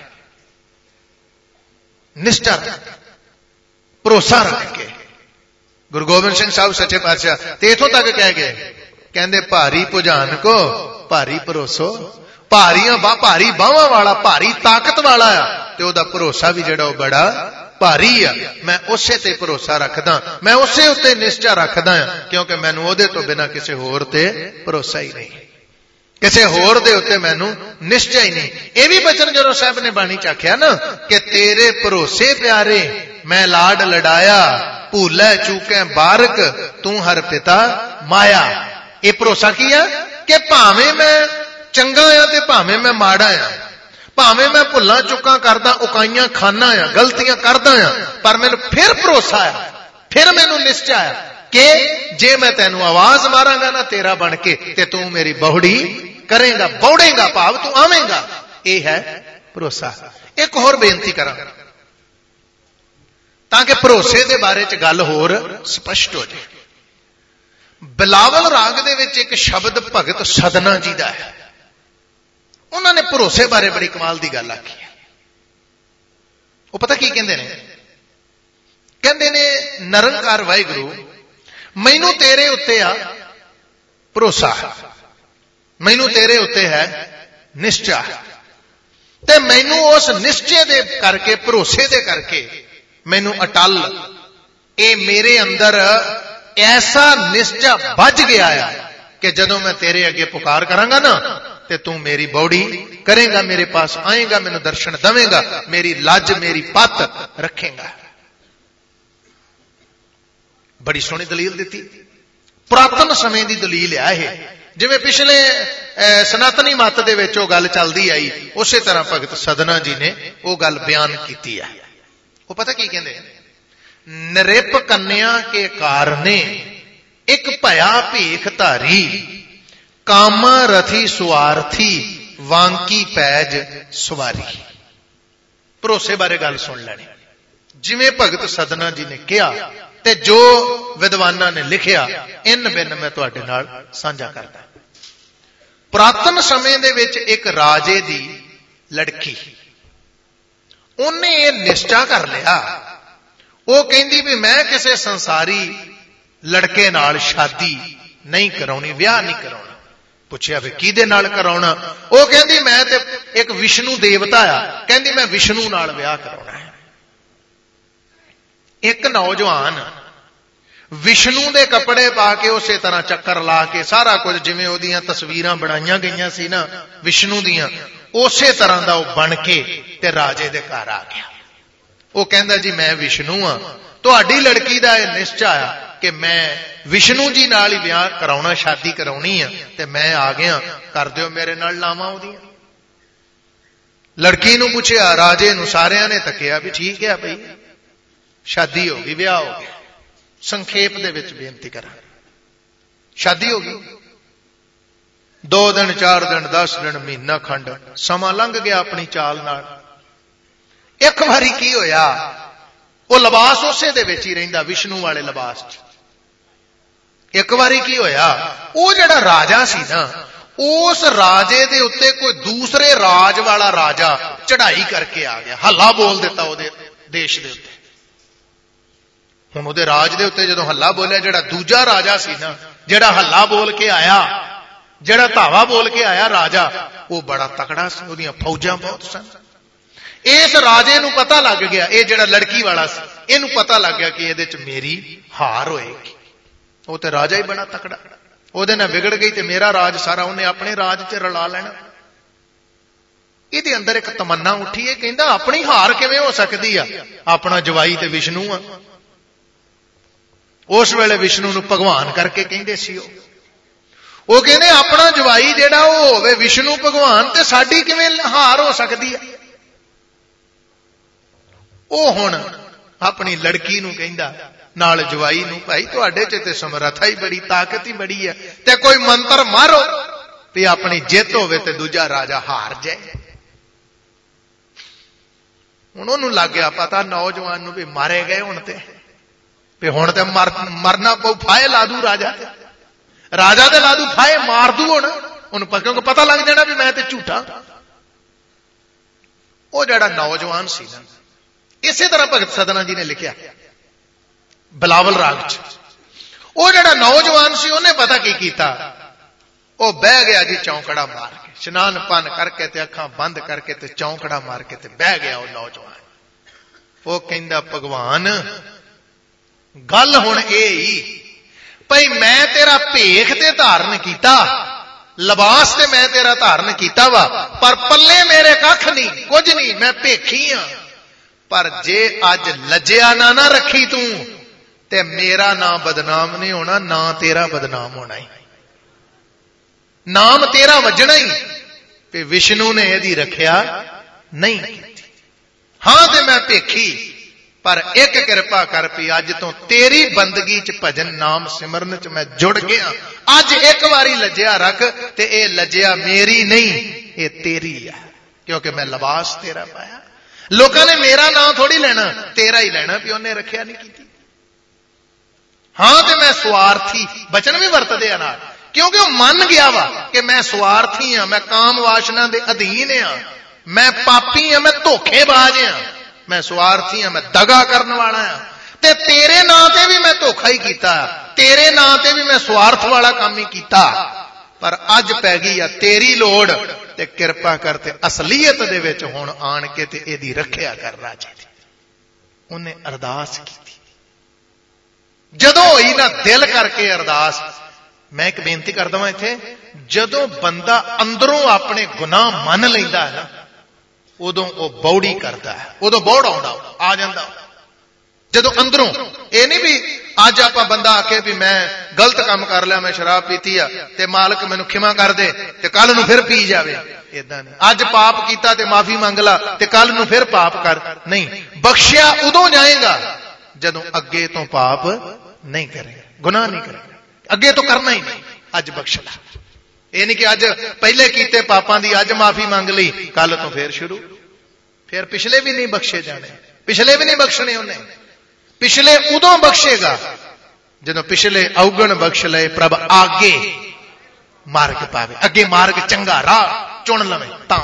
ਨਿਸ਼ਚਾ ਰੱਖ, ਭਰੋਸਾ ਰੱਖ ਕੇ। ਗੁਰੂ ਗੋਬਿੰਦ ਸਿੰਘ ਸਾਹਿਬ ਸੱਚੇ ਪਾਤਸ਼ਾਹ ਤੇ ਇਥੋਂ ਤੱਕ ਕਹਿ ਗਏ, ਕਹਿੰਦੇ ਭਾਰੀ ਭੁਜਾਨ ਕੋ ਭਾਰੀ ਭਰੋਸੋ। ਭਾਰੀਆਂ ਭਾਰੀ ਬਾਹਾਂ ਵਾਲਾ, ਭਾਰੀ ਤਾਕਤ ਵਾਲਾ ਆ, ਤੇ ਉਹਦਾ ਭਰੋਸਾ ਵੀ ਜਿਹੜਾ ਉਹ ਬੜਾ ਭਾਰੀ ਆ। ਮੈਂ ਉਸੇ ਤੇ ਭਰੋਸਾ ਰੱਖਦਾ, ਮੈਂ ਉਸੇ ਉੱਤੇ ਨਿਸ਼ਚਾ ਰੱਖਦਾ ਹਾਂ, ਕਿਉਂਕਿ ਮੈਨੂੰ ਉਹਦੇ ਤੋਂ ਬਿਨਾਂ ਕਿਸੇ ਹੋਰ ਤੇ ਭਰੋਸਾ ਹੀ ਨਹੀਂ, ਕਿਸੇ ਹੋਰ ਦੇ ਉੱਤੇ ਮੈਨੂੰ ਨਿਸ਼ਚਾ ਹੀ ਨਹੀਂ। ਇਹ ਵੀ ਬਚਨ ਜਦੋਂ ਸਾਹਿਬ ਨੇ ਬਾਣੀ ਚ ਆਖਿਆ ਨਾ ਕਿ ਤੇਰੇ ਭਰੋਸੇ ਪਿਆਰੇ ਮੈਂ ਲਾਡ ਲੜਾਇਆ, ਭੂਲੇ ਚੂਕੇ ਬਾਰਕ ਤੂੰ ਹਰ ਪਿਤਾ ਮਾਇਆ। ਇਹ ਭਰੋਸਾ ਕੀ ਆ ਕਿ ਭਾਵੇਂ ਮੈਂ ਚੰਗਾ ਆ ਤੇ ਭਾਵੇਂ ਮੈਂ ਮਾੜਾ ਆ, ਭਾਵੇਂ ਮੈਂ ਭੁੱਲਾਂ ਚੁੱਕਾਂ ਕਰਦਾ, ਉਕਾਈਆਂ ਖਾਨਾ ਆ, ਗਲਤੀਆਂ ਕਰਦਾ ਆ, ਪਰ ਮੈਨੂੰ ਫਿਰ ਭਰੋਸਾ ਆ, ਫਿਰ ਮੈਨੂੰ ਨਿਸ਼ਚਾ ਆ ਕਿ ਜੇ ਮੈਂ ਤੈਨੂੰ ਆਵਾਜ਼ ਮਾਰਾਂਗਾ ਨਾ ਤੇਰਾ ਬਣ ਕੇ, ਤੇ ਤੂੰ ਮੇਰੀ ਬਹੁੜੀ ਕਰੇਗਾ, ਬੌੜੇਗਾ, ਭਾਵ ਤੂੰ ਆਵੇਂਗਾ। ਇਹ ਹੈ ਭਰੋਸਾ। ਇੱਕ ਹੋਰ ਬੇਨਤੀ ਕਰਾਂ ਤਾਂ ਕਿ ਭਰੋਸੇ ਦੇ ਬਾਰੇ ਚ ਗੱਲ ਹੋਰ ਸਪਸ਼ਟ ਹੋ ਜਾਏ। ਬਿਲਾਵਲ ਰਾਗ ਦੇ ਵਿੱਚ ਇੱਕ ਸ਼ਬਦ ਭਗਤ ਸਦਨਾ ਜੀ ਦਾ ਹੈ। ਉਹਨਾਂ ਨੇ ਭਰੋਸੇ ਬਾਰੇ ਬੜੀ ਕਮਾਲ ਦੀ ਗੱਲ ਆਖੀ ਹੈ। ਉਹ ਪਤਾ ਕੀ ਕਹਿੰਦੇ ਨੇ? ਕਹਿੰਦੇ ਨੇ, ਨਿਰੰਕਾਰ ਵਾਹਿਗੁਰੂ ਮੈਨੂੰ ਤੇਰੇ ਉੱਤੇ ਆ ਭਰੋਸਾ, ਮੈਨੂੰ ਤੇਰੇ ਉੱਤੇ ਹੈ ਨਿਸ਼ਚਾ, ਤੇ ਮੈਨੂੰ ਉਸ ਨਿਸ਼ਚੇ ਦੇ ਕਰਕੇ, ਭਰੋਸੇ ਦੇ ਕਰਕੇ ਮੈਨੂੰ ਅਟਲ, ਇਹ ਮੇਰੇ ਅੰਦਰ ਐਸਾ ਨਿਸ਼ਚਾ ਵੱਜ ਗਿਆ ਆ ਕਿ ਜਦੋਂ ਮੈਂ ਤੇਰੇ ਅੱਗੇ ਪੁਕਾਰ ਕਰਾਂਗਾ ਨਾ ਤੇ ਤੂੰ ਮੇਰੀ ਬੌੜੀ ਕਰੇਗਾ, ਮੇਰੇ ਪਾਸ ਆਏਗਾ, ਮੈਨੂੰ ਦਰਸ਼ਨ ਦੇਵੇਂਗਾ, ਮੇਰੀ ਲੱਜ ਮੇਰੀ ਪੱਤ ਰੱਖੇਗਾ। ਬੜੀ ਸੋਹਣੀ ਦਲੀਲ ਦਿੱਤੀ, ਪੁਰਾਤਨ ਸਮੇਂ ਦੀ ਦਲੀਲ ਆ ਇਹ। ਜਿਵੇਂ ਪਿਛਲੇ ਸਨਾਤਨੀ ਮੱਤ ਦੇ ਵਿੱਚ ਉਹ ਗੱਲ ਚੱਲਦੀ ਆਈ, ਉਸੇ ਤਰ੍ਹਾਂ ਭਗਤ ਸਦਨਾ ਜੀ ਨੇ ਉਹ ਗੱਲ ਬਿਆਨ ਕੀਤੀ ਹੈ। ਉਹ ਪਤਾ ਕੀ ਕਹਿੰਦੇ? ਨਰਿਪ ਕੰਨਿਆ ਕੇ ਕਾਰਨੇ ਇੱਕ ਭਇਆ ਭੇਖ ਧਾਰੀ, ਕਾਮਾ ਰਥੀ ਸੁਆਰਥੀ ਵਾਂਕੀ ਪੈਜ ਸਵਾਰੀ। ਭਰੋਸੇ ਬਾਰੇ ਗੱਲ ਸੁਣ ਲੈਣੀ। ਜਿਵੇਂ ਭਗਤ ਸਦਨਾ ਜੀ ਨੇ ਕਿਹਾ ਤੇ ਜੋ ਵਿਦਵਾਨਾਂ ਨੇ ਲਿਖਿਆ, ਇਨ ਬਿਨ ਮੈਂ ਤੁਹਾਡੇ ਨਾਲ ਸਾਂਝਾ ਕਰਦਾ। ਪੁਰਾਤਨ ਸਮੇਂ ਦੇ ਵਿੱਚ ਇੱਕ ਰਾਜੇ ਦੀ ਲੜਕੀ, ਉਹਨੇ ਇਹ ਨਿਸ਼ਚਾ ਕਰ ਲਿਆ, ਉਹ ਕਹਿੰਦੀ ਵੀ ਮੈਂ ਕਿਸੇ ਸੰਸਾਰੀ ਲੜਕੇ ਨਾਲ ਸ਼ਾਦੀ ਨਹੀਂ ਕਰਾਉਣੀ, ਵਿਆਹ ਨਹੀਂ ਕਰਾਉਣਾ। ਪੁੱਛਿਆ ਵੀ ਕਿਹਦੇ ਨਾਲ ਕਰਾਉਣਾ? ਉਹ ਕਹਿੰਦੀ ਮੈਂ ਤੇ ਇੱਕ ਵਿਸ਼ਨੂੰ ਦੇਵਤਾ ਆ, ਕਹਿੰਦੀ ਮੈਂ ਵਿਸ਼ਨੂੰ ਨਾਲ ਵਿਆਹ ਕਰਾਉਣਾ ਹੈ। ਇੱਕ ਨੌਜਵਾਨ विष्णु दे कपड़े पा के उसे तरह चक्कर ला के सारा कुछ जिवें ओदियां तस्वीरां बनाईयां गईयां सी ना विष्णु दियां उसे तरह दा वो बन के ते राजे दे घर आ गया। वो कहंदा जी मैं विष्णु हाँ, तुहाडी लड़की दा यह निश्चय आ कि मैं विष्णु जी नाल ही विआह कराउणा, शादी कराउणी है, ते मैं आ गया, कर दिओ मेरे नाल लावां ओदियां। लड़की नूं पुछया, राजे नूं सारियां ने तकिया भी ठीक है भई, शादी हो गई, विआह हो गया। संखेप दे विच बेनती करा, शादी हो गई। 2 दिन 4 दिन 10 दिन महीना खंड समा लंघ गया अपनी चाल नाल। एक बारी की होया, वो लिबास उसे दे विच ही रहिंदा, विष्णु वाले लिबास च। एक बारी की होया, वो जिहड़ा राजा सी ना, उस राजे दे उत्ते कोई दूसरे राज वाला राजा चढ़ाई करके आ गया, हल्ला बोल दिता उहदे देश दे उत्ते। हुण उहदे राज दे उत्ते जदों हल्ला बोलिया, जिहड़ा दूजा राजा सी ना, जिहड़ा हल्ला बोल के आया, जिहड़ा धावा बोल के आया राजा, वो बड़ा तकड़ा सी, उहदियां फौजां बहुत सन। इस राजे नूं पता लग गया, ये जिहड़ा लड़की वाला सी, इहनूं पता लग गया कि इहदे च मेरी हार होएगी। वो तो राजा ही बड़ा तकड़ा, उहदे नाल विगड़ गई ते मेरा राज सारा उहने अपने राज च रला लेना। इहदे अंदर एक तमन्ना उठी है, कहंदा अपनी हार किवें हो सकदी आ, अपना जवाई ते विष्णु आ। उस वेले विष्णु नूं भगवान करके कहंदे सी। वो कहंदे अपना जवाई जिहड़ा वो होवे विष्णु भगवान, ते साडी किवें हार हो सकदी है। वो हुण अपनी लड़की नूं कहंदा नाल जवाई नूं, भाई तुहाडे च ते समर्था ही बड़ी, ताकत ही बड़ी है, ते कोई मंत्र मारो भी अपनी जित होवे ते दूजा राजा हार जाए। हुण उहनूं लग गया पता नौजवान नूं भी मारे गए हुण ते हुण ते मरना पऊ, फाहे ला दू राजा ते ला दू, फाहे मार दू हुण उहनूं, क्योंकि पता लग जाना भी मैं ते झूठा। वो जिहड़ा नौजवान सी ना, इसे तरह भगत सदना जी ने लिखिया बिलावल राग च, वो जिहड़ा नौजवान सी उन्हें पता की कीता, वो बह गया जी चौंकड़ा मार के, स्नान पान करके ते अखां बंद करके ते चौंकड़ा मार के ते बह गया वो नौजवान। वो कहंदा भगवान गल हुण ये ही भई मैं तेरा भेख ते धारण कीता, लिबास ते मैं तेरा धारण कीता वा, पर पल्ले मेरे कख नहीं, कुछ नहीं, मैं भेखी हां। पर जे अज लज्जिया ना रखी तू ते मेरा नाम बदनाम नहीं होना, ना तेरा बदनाम होना ही, नाम तेरा वजना ही कि विष्णु ने यदि रखिया नहीं की। हां ते मैं भेखी, पर एक कृपा कर पी अज तो तेरी बंदगी च भजन नाम सिमरन च मैं जुड़ गया। अज एक बारी लज्जिया रख ते ये लज्जिया मेरी नहीं, ये तेरी है, क्योंकि मैं लिबास तेरा पाया। लोगों ने मेरा नाम थोड़ी लेना, तेरा ही लेना भी उन्हें रखिया नहीं की। हां ते मैं स्वार्थी, बचन भी वरतदे आ नाल, क्योंकि वह मन गया वा कि मैं स्वार्थी हां, मैं काम वासना दे अधीन हां, मैं पापी हां, मैं धोखेबाज हां, मैं स्वार्थी हां, मैं दगा करने वाला हां, ते तेरे नां ते भी मैं धोखा ही कीता, तेरे नां ते भी मैं स्वार्थ वाला काम ही कीता। पर अज पै गई आ तेरी लोड़, ते किरपा करते असलीयत दे विच हुण आण के ते इहदी रखिया कर राजे दी। उन्हें अरदास की, जदों होई ना दिल करके अरदास। मैं एक बेनती कर दवां इत्थे, जदों बंदा अंदरों अपने गुनाह मन लैंदा है ना, उदों वो बौड़ी करता है, उदों बौड़ आ जांदा। जदों अंदरों, ये नहीं भी अज आपां बंदा आखे भी मैं गलत काम कर लिया, मैं शराब पीती आ ते मालक मैनूं खिमा कर दे, ते कल नूं फिर पी जावे, इदां नहीं। अज पाप कीता ते माफी मंग ला ते कल नूं फिर पाप कर, नहीं। बख्शिया उदों जाएगा जदों अगे तो पाप नहीं करेगा, गुनाह नहीं करेगा, अगे तो करना ही नहीं। अज बख्श ला, ये नहीं कि अज पहले कीते पापां दी अज माफी मंग ली, कल तो फिर शुरू, फिर पिछले भी नहीं बख्शे जाने, पिछले भी नहीं बख्शने उन्हें। पिछले उदों बख्शेगा जदों पिछले अवगण बख्श ले प्रभ आगे मार्ग पावे, अगे मार्ग चंगा राह चुन लवे तां।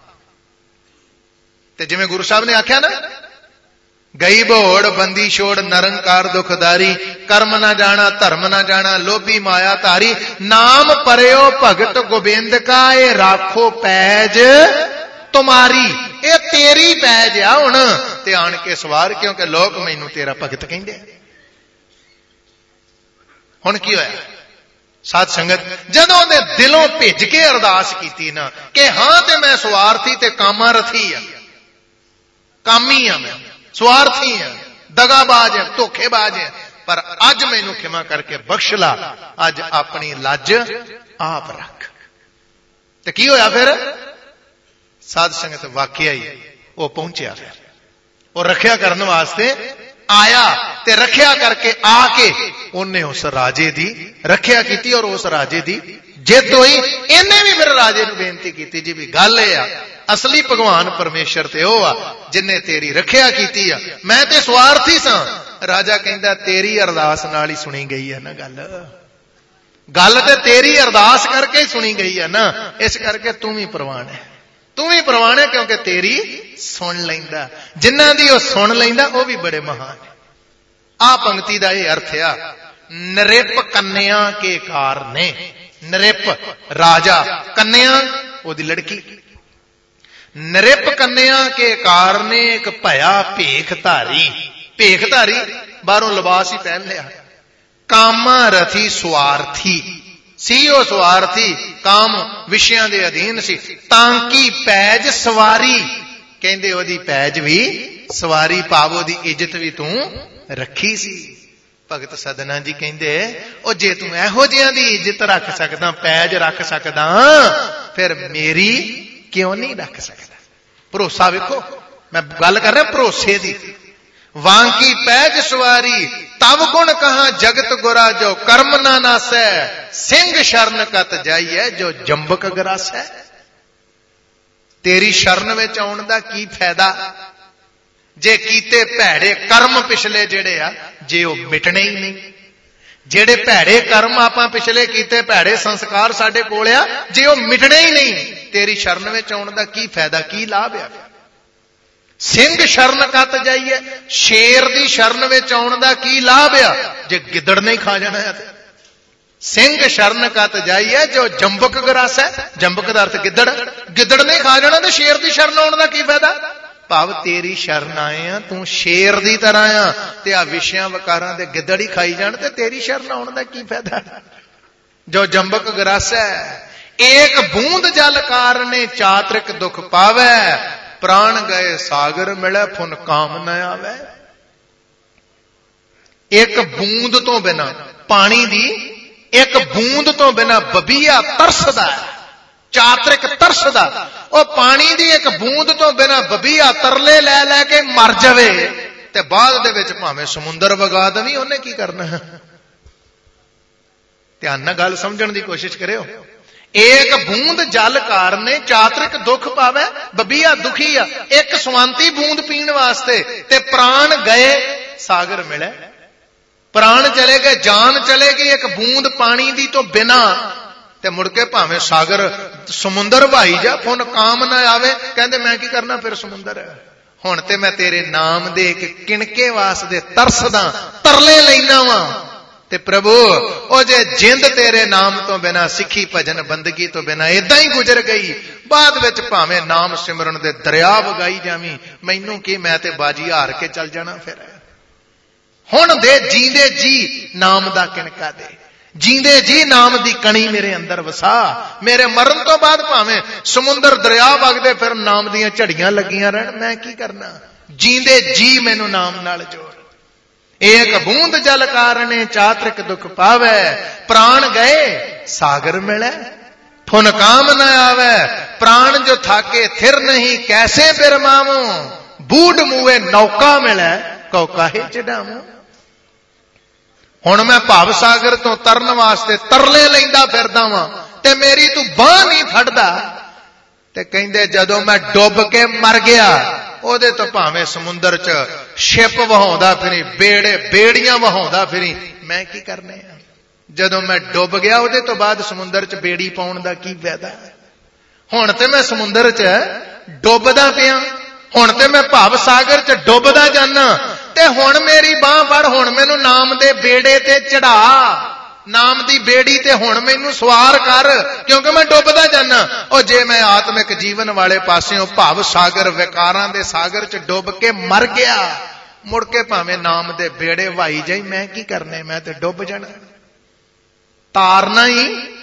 ते जिवें गुरु साहब ने आख्या ना, गई बोड़ बंदी छोड़ निरंकार दुखदारी, कर्म ना जाना धर्म ना जाना लोभी माया धारी, नाम परयो भगत गोबिंद का ये राखो पैज तुम्हारी। ये तेरी पैज आ हुण ते आण के सवार, क्योंकि लोग मैनू तेरा भगत कहंदे। ਹੁਣ ਕੀ ਹੋਇਆ ਸਾਧ ਸੰਗਤ, ਜਦੋਂ ਉਹਨੇ ਦਿਲੋਂ ਭਿੱਜ ਕੇ ਅਰਦਾਸ ਕੀਤੀ ਨਾ ਕਿ ਹਾਂ ਤੇ ਮੈਂ ਸਵਾਰਥੀ ਤੇ ਕਾਮਾਰਥੀ ਆ, ਕਾਮੀ ਆ, ਮੈਂ ਸਵਾਰਥੀ ਆ, ਦਗਾਬਾਜ਼ ਆ, ਧੋਖੇਬਾਜ਼ ਆ, ਪਰ ਅੱਜ ਮੈਨੂੰ ਖਿਮਾ ਕਰਕੇ ਬਖਸ਼ ਲਾ, ਅੱਜ ਆਪਣੀ ਲੱਜ ਆਪ ਰੱਖ। ਤੇ ਕੀ ਹੋਇਆ ਫਿਰ ਸਾਧ ਸੰਗਤ, ਵਾਕਿਆ ਹੀ ਉਹ ਪਹੁੰਚਿਆ, ਫਿਰ ਉਹ ਰੱਖਿਆ ਕਰਨ ਵਾਸਤੇ ਆਇਆ ਤੇ ਰੱਖਿਆ ਕਰਕੇ ਆ ਕੇ ਉਹਨੇ ਉਸ ਰਾਜੇ ਦੀ ਰੱਖਿਆ ਕੀਤੀ ਔਰ ਉਸ ਰਾਜੇ ਦੀ ਜਿੱਤ ਹੋਈ। ਇਹਨੇ ਵੀ ਫਿਰ ਰਾਜੇ ਨੂੰ ਬੇਨਤੀ ਕੀਤੀ ਜੀ ਵੀ ਗੱਲ ਇਹ ਆ, ਅਸਲੀ ਭਗਵਾਨ ਪਰਮੇਸ਼ਰ ਤੇ ਉਹ ਆ ਜਿਨੇ ਤੇਰੀ ਰੱਖਿਆ ਕੀਤੀ ਆ, ਮੈਂ ਤੇ ਸਵਾਰਥੀ ਸਾਂ। ਰਾਜਾ ਕਹਿੰਦਾ ਤੇਰੀ ਅਰਦਾਸ ਨਾਲ ਹੀ ਸੁਣੀ ਗਈ ਹੈ ਨਾ ਗੱਲ ਤੇ ਤੇਰੀ ਅਰਦਾਸ ਕਰਕੇ ਹੀ ਸੁਣੀ ਗਈ ਹੈ ਨਾ, ਇਸ ਕਰਕੇ ਤੂੰ ਵੀ ਪ੍ਰਵਾਨ ਹੈ, ਤੂੰ ਵੀ ਪ੍ਰਵਾਨ ਹੈ, ਕਿਉਂਕਿ ਤੇਰੀ ਸੁਣ ਲੈਂਦਾ, ਜਿਨ੍ਹਾਂ ਦੀ ਉਹ ਸੁਣ ਲੈਂਦਾ ਉਹ ਵੀ ਬੜੇ ਮਹਾਨ ਹੈ। ਆ ਪੰਕਤੀ ਦਾ ਇਹ ਅਰਥ ਆ, ਨਰਿਪ ਕੰਨਿਆ ਕੇ ਕਾਰਨੇ। ਨਰਿਪ ਰਾਜਾ, ਕੰਨਿਆ ਉਹਦੀ ਲੜਕੀ। ਨਰਿਪ ਕੰਨਿਆ ਕੇ ਕਾਰਨੇ ਇੱਕ ਭਇਆ ਭੇਖ ਧਾਰੀ। ਭੇਖ ਧਾਰੀ ਬਾਹਰੋਂ ਲਿਬਾਸ ਹੀ ਪਹਿਨ ਲਿਆ। ਕਾਮਾ ਰਥੀ ਸਵਾਰਥੀ ਸੀ, ਉਹ ਸਵਾਰਥੀ ਕਾਮ ਵਿਸ਼ਿਆਂ ਦੇ ਅਧੀਨ ਸੀ। ਤਾਂਕੀ ਪੈਜ ਸਵਾਰੀ, ਕਹਿੰਦੇ ਉਹਦੀ ਪੈਜ ਵੀ ਸਵਾਰੀ, ਭਾਵ ਉਹਦੀ ਇੱਜ਼ਤ ਵੀ ਤੂੰ ਰੱਖੀ ਸੀ। ਭਗਤ ਸਦਨਾ ਜੀ ਕਹਿੰਦੇ ਉਹ ਜੇ ਤੂੰ ਇਹੋ ਜਿਹਿਆਂ ਦੀ ਇੱਜ਼ਤ ਰੱਖ ਸਕਦਾ, ਪੈਜ ਰੱਖ ਸਕਦਾ, ਫਿਰ ਮੇਰੀ ਕਿਉਂ ਨਹੀਂ ਰੱਖ ਸਕਦਾ। ਭਰੋਸਾ ਵੇਖੋ, ਮੈਂ ਗੱਲ ਕਰ ਰਿਹਾ ਭਰੋਸੇ ਦੀ। ਵਾਂਕੀ ਪੈਜ ਸਵਾਰੀ ਤਵ ਗੁਣ ਕਹਾਂ ਜਗਤ ਗੁਰਾ, ਜੋ ਕਰਮ ਨਾ ਨਾਸੈ ਸਿੰਘ ਸ਼ਰਨ ਕਤ ਜਾਈਐ, ਜੋ ਜੰਬਕ ਗਰਾਸੈ। ਤੇਰੀ ਸ਼ਰਨ ਵਿੱਚ ਆਉਣ ਦਾ ਕੀ ਫਾਇਦਾ ਜੇ ਕੀਤੇ ਭੈੜੇ ਕਰਮ ਪਿਛਲੇ ਜਿਹੜੇ ਆ, ਜੇ ਉਹ ਮਿਟਣੇ ਹੀ ਨਹੀਂ। ਜਿਹੜੇ ਭੈੜੇ ਕਰਮ ਆਪਾਂ ਪਿਛਲੇ ਕੀਤੇ, ਭੈੜੇ ਸੰਸਕਾਰ ਸਾਡੇ ਕੋਲ ਆ, ਜੇ ਉਹ ਮਿਟਣੇ ਹੀ ਨਹੀਂ, ਤੇਰੀ ਸ਼ਰਨ ਵਿੱਚ ਆਉਣ ਦਾ ਕੀ ਫਾਇਦਾ, ਕੀ ਲਾਭ ਆ। ਸਿੰਘ ਸ਼ਰਨ ਕੱਤ ਜਾਈਏ, ਸ਼ੇਰ ਦੀ ਸ਼ਰਨ ਵਿੱਚ ਆਉਣ ਦਾ ਕੀ ਲਾਭ ਆ ਜੇ ਗਿੱਦੜ ਨਹੀਂ ਖਾ ਜਾਣਾ ਹੈ। ਸਿੰਘ ਸ਼ਰਨ ਕੱਤ ਜਾਈਏ ਜੋ ਜੰਬਕ ਗਰਾਸ ਹੈ, ਜੰਬਕ ਦਾ ਅਰਥ ਗਿੱਦੜ, ਗਿੱਦੜ ਨਹੀਂ ਖਾ ਜਾਣਾ, ਤੇ ਸ਼ੇਰ ਦੀ ਸ਼ਰਨ ਆਉਣ ਦਾ ਕੀ ਫਾਇਦਾ। ਭਾਵ ਤੇਰੀ ਸ਼ਰਨ ਆਏ ਆ, ਤੂੰ ਸ਼ੇਰ ਦੀ ਤਰ੍ਹਾਂ ਆ, ਤੇ ਆ ਵਿਸ਼ਿਆਂ ਵਕਾਰਾਂ ਦੇ ਗਿੱਦੜ ਹੀ ਖਾਈ ਜਾਣ, ਤੇ ਤੇਰੀ ਸ਼ਰਨ ਆਉਣ ਦਾ ਕੀ ਫਾਇਦਾ। ਜੋ ਜੰਬਕ ਗਰਾਸ ਹੈ, ਏਕ ਬੂੰਦ ਜਲ ਕਾਰਨੇ ਚਾਤ੍ਰਿਕ ਦੁਖ ਪਾਵੈ, ਪ੍ਰਾਣ ਗਏ ਸਾਗਰ ਮਿਲੇ ਫੁਨ ਕਾਮ ਨ ਆਵੇ। ਇੱਕ ਬੂੰਦ ਤੋਂ ਬਿਨਾ, ਪਾਣੀ ਦੀ ਇੱਕ ਬੂੰਦ ਤੋਂ ਬਿਨਾ ਬਬੀਆ ਤਰਸਦਾ, ਚਾਤ੍ਰਿਕ ਤਰਸਦਾ। ਉਹ ਪਾਣੀ ਦੀ ਇੱਕ ਬੂੰਦ ਤੋਂ ਬਿਨਾ ਬਬੀਆ ਤਰਲੇ ਲੈ ਲੈ ਕੇ ਮਰ ਜਾਵੇ, ਤੇ ਬਾਅਦ ਦੇ ਵਿੱਚ ਭਾਵੇਂ ਸਮੁੰਦਰ ਵਗਾ ਦੇਵੀਂ, ਉਹਨੇ ਕੀ ਕਰਨਾ। ਧਿਆਨ ਨਾਲ ਗੱਲ ਸਮਝਣ ਦੀ ਕੋਸ਼ਿਸ਼ ਕਰਿਓ। ਏਕ ਬੂੰਦ ਜਲ ਕਾਰਨੇ ਚਾਤ੍ਰਿਕ ਦੁੱਖ ਪਾਵੇ, ਬਬੀਆ ਦੁਖੀ ਆ ਇੱਕ ਸਵਾਂਤੀ ਬੂੰਦ ਪੀਣ ਵਾਸਤੇ, ਤੇ ਪ੍ਰਾਣ ਗਏ ਸਾਗਰ ਮਿਲੇ। ਪ੍ਰਾਣ ਚਲੇ ਗਏ, ਜਾਨ ਚਲੇ ਗਈ ਇੱਕ ਬੂੰਦ ਪਾਣੀ ਦੀ ਤੋਂ ਬਿਨਾ, ਤੇ ਮੁੜ ਕੇ ਭਾਵੇਂ ਸਾਗਰ ਸਮੁੰਦਰ ਭਾਈ ਜਾ, ਫੁਨ ਕਾਮ ਨਾ ਆਵੇ। ਕਹਿੰਦੇ ਮੈਂ ਕੀ ਕਰਨਾ ਫਿਰ ਸਮੁੰਦਰ, ਹੁਣ ਤੇ ਮੈਂ ਤੇਰੇ ਨਾਮ ਦੇ ਇੱਕ ਕਿਣਕੇ ਵਾਸਤੇ ਤਰਸਦਾ, ਤਰਲੇ ਲੈਣਾ ਵਾਂ। ਤੇ ਪ੍ਰਭੂ ਉਹ ਜੇ ਜਿੰਦ ਤੇਰੇ ਨਾਮ ਤੋਂ ਬਿਨਾ, ਸਿੱਖੀ ਭਜਨ ਬੰਦਗੀ ਤੋਂ ਬਿਨਾ ਏਦਾਂ ਹੀ ਗੁਜ਼ਰ ਗਈ, ਬਾਅਦ ਵਿੱਚ ਭਾਵੇਂ ਨਾਮ ਸਿਮਰਨ ਦੇ ਦਰਿਆ ਵਗਾਈ ਜਾਵੀਂ, ਮੈਨੂੰ ਕੀ, ਮੈਂ ਤੇ ਬਾਜੀ ਹਾਰ ਕੇ ਚੱਲ ਜਾਣਾ। ਫਿਰ ਹੁਣ ਦੇ ਜੀਂਦੇ ਜੀ ਨਾਮ ਦਾ ਕਿਣਕਾ ਦੇ, ਜੀਂਦੇ ਜੀ ਨਾਮ ਦੀ ਕਣੀ ਮੇਰੇ ਅੰਦਰ ਵਸਾ। ਮੇਰੇ ਮਰਨ ਤੋਂ ਬਾਅਦ ਭਾਵੇਂ ਸਮੁੰਦਰ ਦਰਿਆ ਵਗਦੇ ਫਿਰ ਨਾਮ ਦੀਆਂ ਝੜੀਆਂ ਲੱਗੀਆਂ ਰਹਿਣ, ਮੈਂ ਕੀ ਕਰਨਾ। ਜੀਂਦੇ ਜੀ ਮੈਨੂੰ ਨਾਮ ਨਾਲ ਜੋੜ। ਏਕ ਬੂੰਦ ਜਲ ਕਾਰਣੇ ਚਾਤ੍ਰਿਕ ਦੁਖ ਪਾਵੇ, ਪ੍ਰਾਣ ਗਏ ਸਾਗਰ ਮਿਲੇ ਫੁਨ ਕਾਮ ਨ ਆਵੇ। ਪ੍ਰਾਣ ਜੋ ਥਾਕੇ ਥਿਰ ਨਹੀਂ, ਕੈਸੇ ਬਿਰਮਾਵੋ, ਬੂਢ ਮੂਏ ਨੌਕਾ ਮਿਲੇ, ਕਉ ਕਾਹੇ ਚੜਾਵੋ। ਹੁਣ ਮੈਂ ਭਵ ਸਾਗਰ ਤੋਂ ਤਰਨ ਵਾਸਤੇ ਤਰਲੇ ਲੈਂਦਾ ਫਿਰਦਾ ਵਾਂ, ਤੇ ਮੇਰੀ ਤੂੰ ਬਾਂਹ ਨਹੀਂ ਫੜਦਾ। ਤੇ ਕਹਿੰਦੇ ਜਦੋਂ ਮੈਂ ਡੁੱਬ ਕੇ ਮਰ ਗਿਆ, ਉਹਦੇ ਤੋਂ ਭਾਵੇਂ ਸਮੁੰਦਰ 'ਚ ਸ਼ਿਪ ਵਹਾਉਂਦਾ ਫਿਰੀ, ਬੇੜੀਆਂ ਵਹਾਉਂਦਾ ਫਿਰੀ, ਮੈਂ ਕੀ ਕਰਨੇ ਆ। ਜਦੋਂ ਮੈਂ ਡੁੱਬ ਗਿਆ, ਉਹਦੇ ਤੋਂ ਬਾਅਦ ਸਮੁੰਦਰ 'ਚ ਬੇੜੀ ਪਾਉਣ ਦਾ ਕੀ ਫਾਇਦਾ। ਹੁਣ ਤੇ ਮੈਂ ਸਮੁੰਦਰ 'ਚ ਡੁੱਬਦਾ ਪਿਆ, ਹੁਣ ਤੇ ਮੈਂ ਭਵ ਸਾਗਰ 'ਚ ਡੁੱਬਦਾ ਜਾਨਾ, ਤੇ ਹੁਣ ਮੇਰੀ ਬਾਂਹ ਫੜ, ਹੁਣ ਮੈਨੂੰ ਨਾਮ ਦੇ ਬੇੜੇ ਤੇ ਚੜਾ, ਨਾਮ ਦੀ ਬੇੜੀ ਤੇ ਹੁਣ ਮੈਨੂੰ ਸਵਾਰ ਕਰ, ਕਿਉਂਕਿ ਮੈਂ ਡੁੱਬਦਾ ਜਾਨਾ। ਉਹ ਜੇ ਮੈਂ ਆਤਮਿਕ ਜੀਵਨ ਵਾਲੇ ਪਾਸਿਓਂ ਭਵ ਸਾਗਰ ਵਿਕਾਰਾਂ ਦੇ ਸਾਗਰ 'ਚ ਡੁੱਬ ਕੇ ਮਰ ਗਿਆ, ਮੁੜ ਕੇ ਭਾਵੇਂ ਨਾਮ ਦੇ ਬੇੜੇ ਵਾਈ ਜਾਈ, ਮੈਂ ਕੀ ਕਰਨੇ, ਮੈਂ ਤੇ ਡੁੱਬ ਜਾਣਾ। तारना ही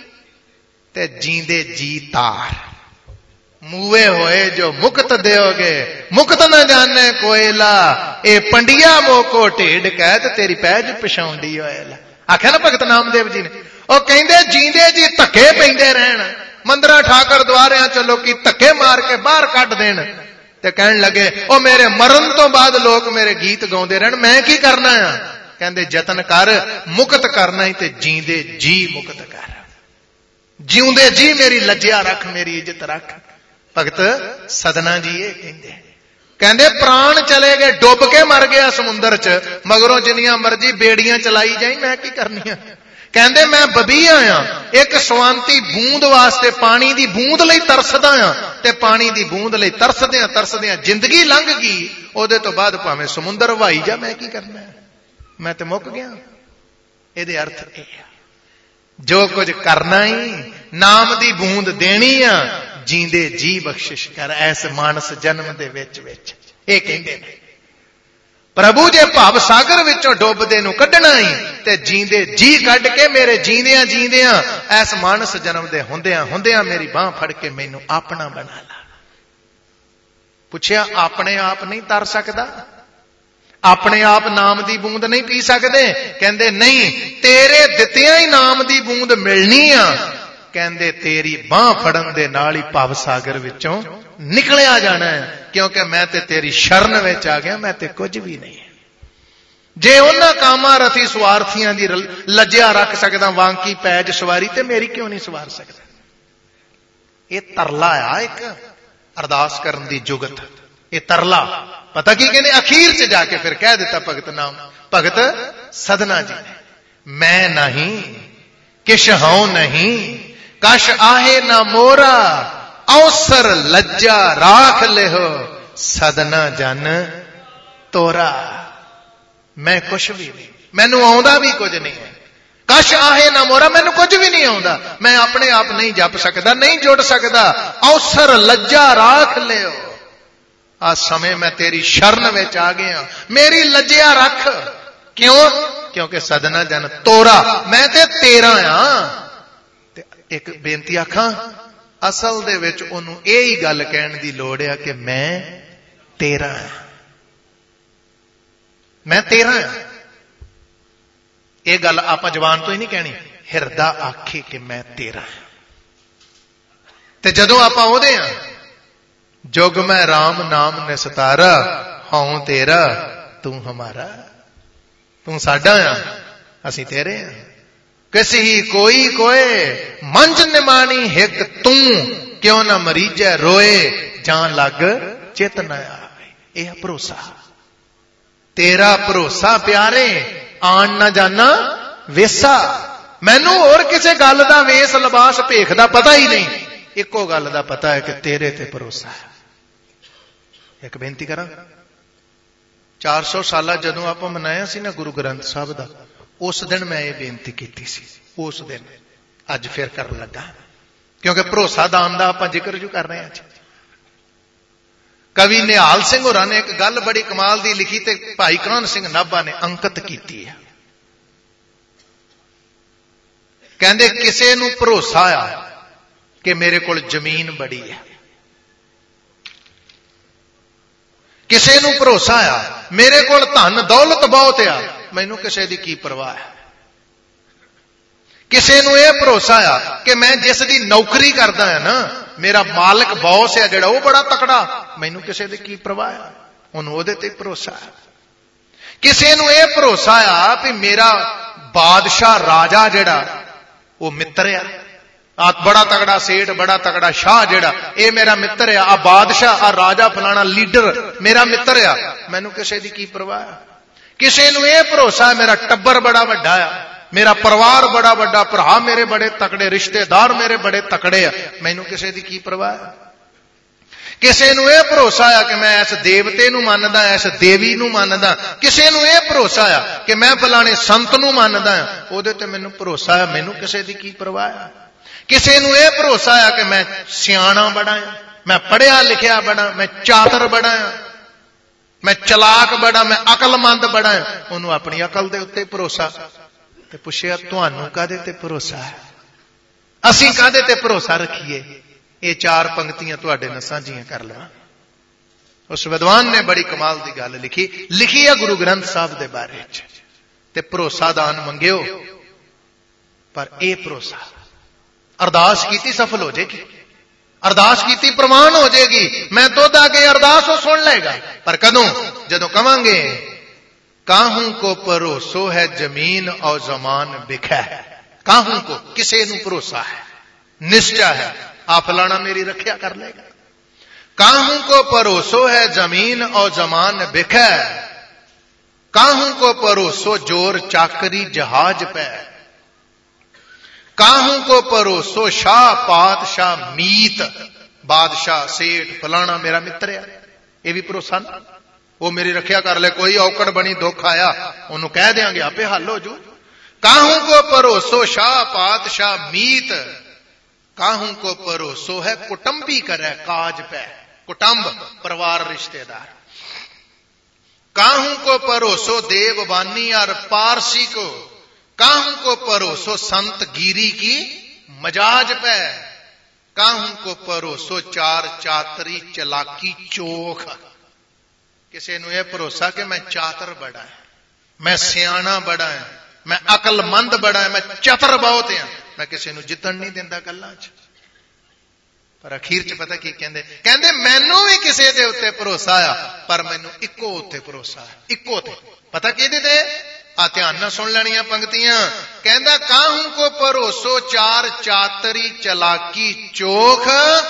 ते जींदे जी तार। मूवे होए जो मुक्त दोगे, मुक्त न जाने कोयला, ए पंडिया मोको ढेड कैद तेरी पैज पिछाउंदी होएला। आख्या ना भगत नामदेव जी ने, ਉਹ ਕਹਿੰਦੇ ਜੀਂਦੇ ਜੀ ਧੱਕੇ ਪੈਂਦੇ ਰਹਿਣ, ਮੰਦਰਾਂ ਠਾਕਰ ਦੁਆਰਿਆਂ ਚ ਲੋਕੀ ਧੱਕੇ ਮਾਰ ਕੇ ਬਾਹਰ ਕੱਢ ਦੇਣ ਤੇ ਕਹਿਣ ਲੱਗੇ ਉਹ ਮੇਰੇ ਮਰਨ ਤੋਂ ਬਾਅਦ ਲੋਕ ਮੇਰੇ ਗੀਤ ਗਾਉਂਦੇ ਰਹਿਣ, ਮੈਂ ਕੀ ਕਰਨਾ ਆ? ਕਹਿੰਦੇ ਯਤਨ ਕਰ, ਮੁਕਤ ਕਰਨਾ ਹੀ ਤੇ ਜੀਂਦੇ ਜੀ ਮੁਕਤ ਕਰ, ਜਿਉਂਦੇ ਜੀ ਮੇਰੀ ਲੱਜਿਆ ਰੱਖ, ਮੇਰੀ ਇੱਜ਼ਤ ਰੱਖ। ਭਗਤ ਸਦਨਾ ਜੀ ਇਹ ਕਹਿੰਦੇ ਪ੍ਰਾਣ ਚਲੇ ਗਏ, ਡੁੱਬ ਕੇ ਮਰ ਗਿਆ ਸਮੁੰਦਰ ਚ, ਮਗਰੋਂ ਜਿੰਨੀਆਂ ਮਰਜੀ ਬੇੜੀਆਂ ਚਲਾਈ ਜਾਈ, ਮੈਂ ਕੀ ਕਰਨੀਆਂ? ਕਹਿੰਦੇ ਮੈਂ ਬਬੀਆ ਆ, ਇੱਕ ਸਵਾਂਤੀ ਬੂੰਦ ਵਾਸਤੇ, ਪਾਣੀ ਦੀ ਬੂੰਦ ਲਈ ਤਰਸਦਾ ਆ, ਤੇ ਪਾਣੀ ਦੀ ਬੂੰਦ ਲਈ ਤਰਸਦਿਆਂ ਤਰਸਦਿਆਂ ਜ਼ਿੰਦਗੀ ਲੰਘ ਗਈ। ਉਹਦੇ ਤੋਂ ਬਾਅਦ ਭਾਵੇਂ ਸਮੁੰਦਰ ਵਹਾਈ ਜਾ, ਮੈਂ ਕੀ ਕਰਨਾ? ਮੈਂ ਤੇ ਮੁੱਕ ਗਿਆ। ਇਹਦੇ ਅਰਥ ਇਹ ਆ, ਜੋ ਕੁਝ ਕਰਨਾ ਹੀ ਨਾਮ ਦੀ ਬੂੰਦ ਦੇਣੀ ਆ, ਜੀਂਦੇ ਜੀ ਬਖਸ਼ਿਸ਼ ਕਰ ਐਸ ਮਾਨਸ ਜਨਮ ਦੇ ਵਿੱਚ। ਇਹ ਕਹਿੰਦੇ ਨੇ ਪ੍ਰਭੂ ਜੇ ਭਵ ਸਾਗਰ ਵਿੱਚੋਂ ਡੁੱਬਦੇ ਨੂੰ ਕੱਢਣਾ ਹੀ ਤੇ ਜੀਂਦੇ ਜੀ ਕੱਢ ਕੇ ਮੇਰੇ ਜੀਂਦਿਆਂ ਜੀਂਦਿਆਂ ਐਸ ਮਾਨਸ ਜਨਮ ਦੇ ਹੁੰਦਿਆਂ ਹੁੰਦਿਆਂ ਮੇਰੀ ਬਾਹ ਫੜ ਕੇ ਮੈਨੂੰ ਆਪਣਾ ਬਣਾ ਲਾ। ਪੁੱਛਿਆ ਆਪਣੇ ਆਪ ਨਹੀਂ ਤਰ ਸਕਦਾ? ਆਪਣੇ ਆਪ ਨਾਮ ਦੀ ਬੂੰਦ ਨਹੀਂ ਪੀ ਸਕਦੇ? ਕਹਿੰਦੇ ਨਹੀਂ, ਤੇਰੇ ਦਿੱਤਿਆਂ ਹੀ ਨਾਮ ਦੀ ਬੂੰਦ ਮਿਲਣੀ ਆ। ਕਹਿੰਦੇ ਤੇਰੀ ਬਾਹ ਫੜਨ ਦੇ ਨਾਲ ਹੀ ਭਵ ਸਾਗਰ ਵਿੱਚੋਂ ਨਿਕਲਿਆ ਜਾਣਾ ਹੈ, ਕਿਉਂਕਿ ਮੈਂ ਤੇ ਤੇਰੀ ਸ਼ਰਨ ਵਿੱਚ ਆ ਗਿਆ, ਮੈਂ ਤੇ ਕੁਝ ਵੀ ਨਹੀਂ। ਜੇ ਉਹਨਾਂ ਕਾਮਾਂ ਰਥੀ ਸਵਾਰਥੀਆਂ ਦੀ ਲੱਜਿਆ ਰੱਖ ਸਕਦਾ ਵਾਂਕੀ ਪੈਜ ਸਵਾਰੀ, ਤੇ ਮੇਰੀ ਕਿਉਂ ਨਹੀਂ ਸਵਾਰ ਸਕਦਾ? ਇਹ ਤਰਲਾ ਆ, ਇੱਕ ਅਰਦਾਸ ਕਰਨ ਦੀ ਜੁਗਤ। ਇਹ ਤਰਲਾ ਪਤਾ ਕੀ ਕਹਿੰਦੇ? ਅਖੀਰ ਚ ਜਾ ਕੇ ਫਿਰ ਕਹਿ ਦਿੱਤਾ ਭਗਤ ਸਦਨਾ ਜੀ ਨੇ, ਮੈਂ ਨਹੀਂ ਕਿਛ ਹਉ ਨਹੀਂ, ਕਛ ਆਹੇ ਨਾ ਮੋਰਾ, ਅਵਸਰ ਲੱਜਾ ਰਾਖ ਲਿਓ, ਸਦਨਾ ਜਨ ਤੋਰਾ। ਮੈਂ ਕੁਛ ਵੀ ਨਹੀਂ, ਮੈਨੂੰ ਆਉਂਦਾ ਵੀ ਕੁਝ ਨਹੀਂ ਹੈ। ਕਛ ਆਹੇ ਨਾ ਮੋਰਾ, ਮੈਨੂੰ ਕੁਝ ਵੀ ਨਹੀਂ ਆਉਂਦਾ, ਮੈਂ ਆਪਣੇ ਆਪ ਨਹੀਂ ਜਪ ਸਕਦਾ, ਨਹੀਂ ਜੁੜ ਸਕਦਾ। ਅਵਸਰ ਲੱਜਾ ਰਾਖ ਲਿਓ, ਆ ਸਮੇਂ ਮੈਂ ਤੇਰੀ ਸ਼ਰਨ ਵਿੱਚ ਆ ਗਿਆ, ਮੇਰੀ ਲੱਜਿਆ ਰੱਖ। ਕਿਉਂ? ਕਿਉਂਕਿ ਸਦਨਾ ਜਨ ਤੋਰਾ, ਮੈਂ ਤੇ ਤੇਰਾ ਆ। ਤੇ ਇੱਕ ਬੇਨਤੀ ਆਖਾਂ, ਅਸਲ ਦੇ ਵਿੱਚ ਉਹਨੂੰ ਇਹ ਹੀ ਗੱਲ ਕਹਿਣ ਦੀ ਲੋੜ ਆ ਕਿ ਮੈਂ ਤੇਰਾ ਹਾਂ, ਮੈਂ ਤੇਰਾ ਹਾਂ। ਇਹ ਗੱਲ ਆਪਾਂ ਜ਼ਬਾਨ ਤੋਂ ਹੀ ਨਹੀਂ ਕਹਿਣੀ, ਹਿਰਦਾ ਆਖੇ ਕਿ ਮੈਂ ਤੇਰਾ ਹਾਂ। ਤੇ ਜਦੋਂ ਆਪਾਂ ਉਹਦੇ ਆ, ਜੁਗ ਮੈਂ ਰਾਮ ਨਾਮ ਨਿਸਤਾਰਾ, ਹਉ ਤੇਰਾ ਤੂੰ ਹਮਾਰਾ। ਤੂੰ ਸਾਡਾ ਆ, ਅਸੀਂ ਤੇਰੇ ਆ। ਕਿਸੀ ਕੋਈ ਕੋਏ ਮੰਝ ਨਿਮਾਣੀ ਹਿੱਕ ਤੂੰ, ਕਿਉਂ ਨਾ ਮਰੀਜੈ ਰੋਏ, ਜਾਂ ਲੱਗ ਚਿਤ ਨਾ ਆਵੇ। ਇਹ ਭਰੋਸਾ, ਤੇਰਾ ਭਰੋਸਾ ਪਿਆਰੇ, ਆਣ ਨਾ ਜਾਣਾ ਵੇਸਾ। ਮੈਨੂੰ ਹੋਰ ਕਿਸੇ ਗੱਲ ਦਾ ਵੇਸ ਲਿਬਾਸ ਭੇਖ ਦਾ ਪਤਾ ਹੀ ਨਹੀਂ, ਇੱਕੋ ਗੱਲ ਦਾ ਪਤਾ ਹੈ ਕਿ ਤੇਰੇ ਤੇ ਭਰੋਸਾ ਹੈ। ਇੱਕ ਬੇਨਤੀ ਕਰਾਂ, 400 ਸਾਲਾ ਜਦੋਂ ਆਪਾਂ ਮਨਾਇਆ ਸੀ ਨਾ ਗੁਰੂ ਗ੍ਰੰਥ ਸਾਹਿਬ ਦਾ, ਉਸ ਦਿਨ ਮੈਂ ਇਹ ਬੇਨਤੀ ਕੀਤੀ ਸੀ। ਉਸ ਦਿਨ ਅੱਜ ਫਿਰ ਕਰਨ ਲੱਗਾ, ਕਿਉਂਕਿ ਭਰੋਸਾ ਦਾਨ ਦਾ ਆਪਾਂ ਜ਼ਿਕਰ ਜੋ ਕਰ ਰਹੇ ਹਾਂ। ਕਵੀ ਨਿਹਾਲ ਸਿੰਘ ਹੋਰਾਂ ਨੇ ਇੱਕ ਗੱਲ ਬੜੀ ਕਮਾਲ ਦੀ ਲਿਖੀ ਤੇ ਭਾਈ ਕਾਹਨ ਸਿੰਘ ਨਾਭਾ ਨੇ ਅੰਕਿਤ ਕੀਤੀ ਹੈ। ਕਹਿੰਦੇ ਕਿਸੇ ਨੂੰ ਭਰੋਸਾ ਆ ਕਿ ਮੇਰੇ ਕੋਲ ਜ਼ਮੀਨ ਬੜੀ ਹੈ, ਕਿਸੇ ਨੂੰ ਭਰੋਸਾ ਆ ਮੇਰੇ ਕੋਲ ਧਨ ਦੌਲਤ ਬਹੁਤ ਆ, ਮੈਨੂੰ ਕਿਸੇ ਦੀ ਕੀ ਪਰਵਾਹ ਹੈ। ਕਿਸੇ ਨੂੰ ਇਹ ਭਰੋਸਾ ਆ ਕਿ ਮੈਂ ਜਿਸ ਦੀ ਨੌਕਰੀ ਕਰਦਾ ਆ ਨਾ, ਮੇਰਾ ਮਾਲਕ ਬੌਸ ਹੈ ਜਿਹੜਾ, ਉਹ ਬੜਾ ਤਕੜਾ, ਮੈਨੂੰ ਕਿਸੇ ਦੀ ਕੀ ਪਰਵਾਹ ਆ, ਉਹਨੂੰ ਉਹਦੇ ਤੇ ਭਰੋਸਾ ਆ। ਕਿਸੇ ਨੂੰ ਇਹ ਭਰੋਸਾ ਆ ਵੀ ਮੇਰਾ ਬਾਦਸ਼ਾਹ ਰਾਜਾ ਜਿਹੜਾ ਉਹ ਮਿੱਤਰ ਆ, ਬੜਾ ਤਗੜਾ ਸੇਠ, ਬੜਾ ਤਗੜਾ ਸ਼ਾਹ ਜਿਹੜਾ, ਇਹ ਮੇਰਾ ਮਿੱਤਰ ਆ। ਆ ਬਾਦਸ਼ਾਹ, ਆ ਰਾਜਾ ਫਲਾਣਾ ਲੀਡਰ ਮੇਰਾ ਮਿੱਤਰ ਆ, ਮੈਨੂੰ ਕਿਸੇ ਦੀ ਕੀ ਪਰਵਾਹ ਆ। ਕਿਸੇ ਨੂੰ ਇਹ ਭਰੋਸਾ ਮੇਰਾ ਟੱਬਰ ਬੜਾ ਵੱਡਾ ਆ, ਮੇਰਾ ਪਰਿਵਾਰ ਬੜਾ ਵੱਡਾ, ਭਰਾ ਮੇਰੇ ਬੜੇ ਤਕੜੇ, ਰਿਸ਼ਤੇਦਾਰ ਮੇਰੇ ਬੜੇ ਤਕੜੇ ਆ, ਮੈਨੂੰ ਕਿਸੇ ਦੀ ਕੀ ਪਰਵਾਹ ਆ। ਕਿਸੇ ਨੂੰ ਇਹ ਭਰੋਸਾ ਆ ਕਿ ਮੈਂ ਇਸ ਦੇਵਤੇ ਨੂੰ ਮੰਨਦਾ, ਇਸ ਦੇਵੀ ਨੂੰ ਮੰਨਦਾ। ਕਿਸੇ ਨੂੰ ਇਹ ਭਰੋਸਾ ਆ ਕਿ ਮੈਂ ਫਲਾਣੇ ਸੰਤ ਨੂੰ ਮੰਨਦਾ, ਉਹਦੇ ਤੇ ਮੈਨੂੰ ਭਰੋਸਾ ਆ, ਮੈਨੂੰ ਕਿਸੇ ਦੀ ਕੀ ਪਰਵਾਹ ਆ। ਕਿਸੇ ਨੂੰ ਇਹ ਭਰੋਸਾ ਆ ਕਿ ਮੈਂ ਸਿਆਣਾ ਬੜਾ ਆ, ਮੈਂ ਪੜ੍ਹਿਆ ਲਿਖਿਆ ਬੜਾ, ਮੈਂ ਚਾਤਰ ਬੜਾ ਆ, ਮੈਂ ਚਲਾਕ ਬੜਾ, ਮੈਂ ਅਕਲਮੰਦ ਬੜਾ, ਉਹਨੂੰ ਆਪਣੀ ਅਕਲ ਦੇ ਉੱਤੇ ਭਰੋਸਾ। ਤੇ ਪੁੱਛਿਆ ਤੁਹਾਨੂੰ ਕਾਹਦੇ ਤੇ ਭਰੋਸਾ ਹੈ, ਅਸੀਂ ਕਾਹਦੇ ਤੇ ਭਰੋਸਾ ਰੱਖੀਏ। ਇਹ 4 ਪੰਕਤੀਆਂ ਤੁਹਾਡੇ ਨਾਲ ਸਾਂਝੀਆਂ ਕਰ ਲਵਾਂ। ਉਸ ਵਿਦਵਾਨ ਨੇ ਬੜੀ ਕਮਾਲ ਦੀ ਗੱਲ ਲਿਖੀ ਹੈ ਗੁਰੂ ਗ੍ਰੰਥ ਸਾਹਿਬ ਦੇ ਬਾਰੇ ਚ, ਤੇ ਭਰੋਸਾ ਦਾਨ ਮੰਗਿਓ, ਪਰ ਇਹ ਭਰੋਸਾ ਅਰਦਾਸ ਕੀਤੀ ਸਫਲ ਹੋ ਜਾਏਗੀ, ਅਰਦਾਸ ਕੀਤੀ ਪ੍ਰਮਾਣ ਹੋ ਜਾਏਗੀ। ਮੈਂ ਦੁੱਧ ਆ ਕੇ ਅਰਦਾਸ ਉਹ ਸੁਣ ਲਏਗਾ, ਪਰ ਕਦੋਂ? ਜਦੋਂ ਕਵਾਂਗੇ ਕਾਹੂ ਕੋ ਭਰੋਸੋ ਹੈ ਜ਼ਮੀਨ ਔਰ ਜ਼ਮਾਨ ਬਿਖੈ। ਕਾਹੂ ਕੋ, ਕਿਸੇ ਨੂੰ ਭਰੋਸਾ ਹੈ, ਨਿਸ਼ਚਾ ਹੈ ਆ ਫਲਾਣਾ ਮੇਰੀ ਰੱਖਿਆ ਕਰ ਲੇਗਾ। काहू को परोसो है जमीन और जमान बिखै, काहू को परोसो जोर चाकरी जहाज पे, काहू को परोसो शाह पातशाह मीत, बादशाह सेठ फलाना मेरा मित्र है, ये भी भरोसा ना, वो मेरी रखिया कर ले, कोई औकड़ बनी दुख आया उन्होंने कह देंगे आपे हल हो जू। काहू को परोसो शाह पातशाह मीत, काहू को परोसो है कुटुंबी करे काज पे, कुटुंब परिवार रिश्तेदार। काहू को परोसो देववानी और पारसी को, काहू को परोसो संत गिरी की मजाज पे, काहू को परोसो चार चातरी चलाकी चोख। किसी नूं यह भरोसा कि मैं चातर बड़ा है, मैं सियाणा बड़ा है, मैं अकलमंद बड़ा है, मैं चतर बहुत है, मैं किसी नूं जितन नहीं दिंदा गल्लां च। पर अखीर च पता की कहंदे, कहंदे मैनू भी किसी दे उत्ते भरोसा आ, पर मैनू इक्को उत्ते भरोसा है, इक्को ते। पता किहदे ते? आ ध्यान नाल सुन लैणियां पंक्तियां। कहंदा काहू को भरोसो चार चातरी चलाकी चोख,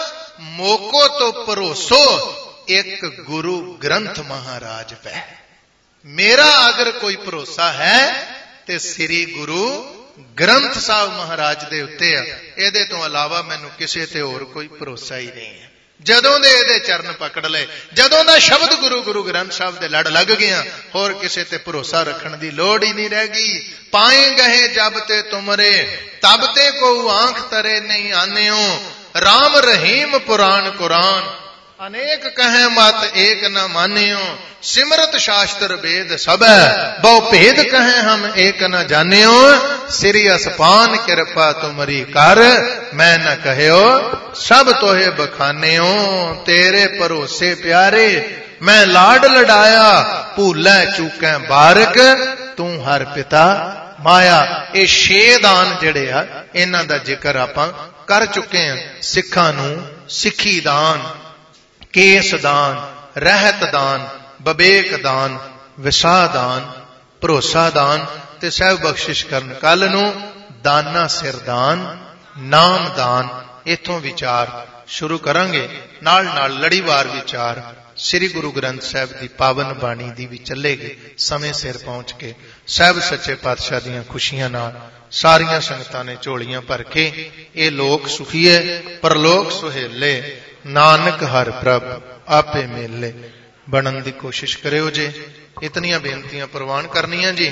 मोको तो भरोसो एक गुरु ग्रंथ महाराज पे। मेरा अगर कोई भरोसा है ते श्री गुरु ग्रंथ साहब महाराज दे उत्ते आ, इहदे तो अलावा मैनू किसी ते होर कोई भरोसा ही नहीं है। जदों दे इहदे चरण पकड़ ले, जदों दा शब्द गुरु गुरु ग्रंथ साहब दे लड़ लग गया, होर किसी ते भरोसा रखण दी लोड़ ही नहीं रह गई। पाए गए जब ते तुमरे, तब ते को आंख तरे नहीं आन्यो, राम रहीम पुराण कुरान, अनेक कहें मत एक न मान्यो, सिमरत शास्त्र वेद सब है, बहु भेद कहें हम एक न जान्यो, श्री असपान कृपा तुमरी कर, मैं न कहो सब तोहे बखान्यो, तेरे भरोसे प्यारे मैं लाड लड़ाया, भूलै चूकै बारक, तू हर पिता माया। ये 6 दान जिहड़े आ इन्हां दा जिक्र आपां कर चुके हैं। सिखां नूं सिखी दान, केस दान, रहत दान, बबेक दान, विसाह दान, भरोसा दान ते सहब बख्शिश करन। कल नूं दाना सिर दान, नाम दान, इथों विचार शुरू करांगे। नाल नाल लड़ीवार विचार श्री गुरु ग्रंथ साहब की पावन बाणी दी भी चलेगी। समय सिर पहुंच के साहब सच्चे पातशाह दीआं खुशियां नाल सारियां संगतां ने झोलियां भर के ये लोक सुखीए परलोक सुहेले, नानक हर प्रभ आपे मेले बनन की कोशिश करियो जे। इतनियां बेनतियां प्रवान करनियां जी।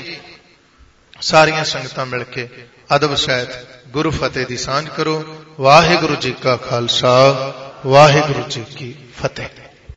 सारियां संगतां मिलके अदब सहित गुरु फतेह दी सांझ करो। वाहिगुरु जी का खालसा, वाहिगुरु जी की फतेह।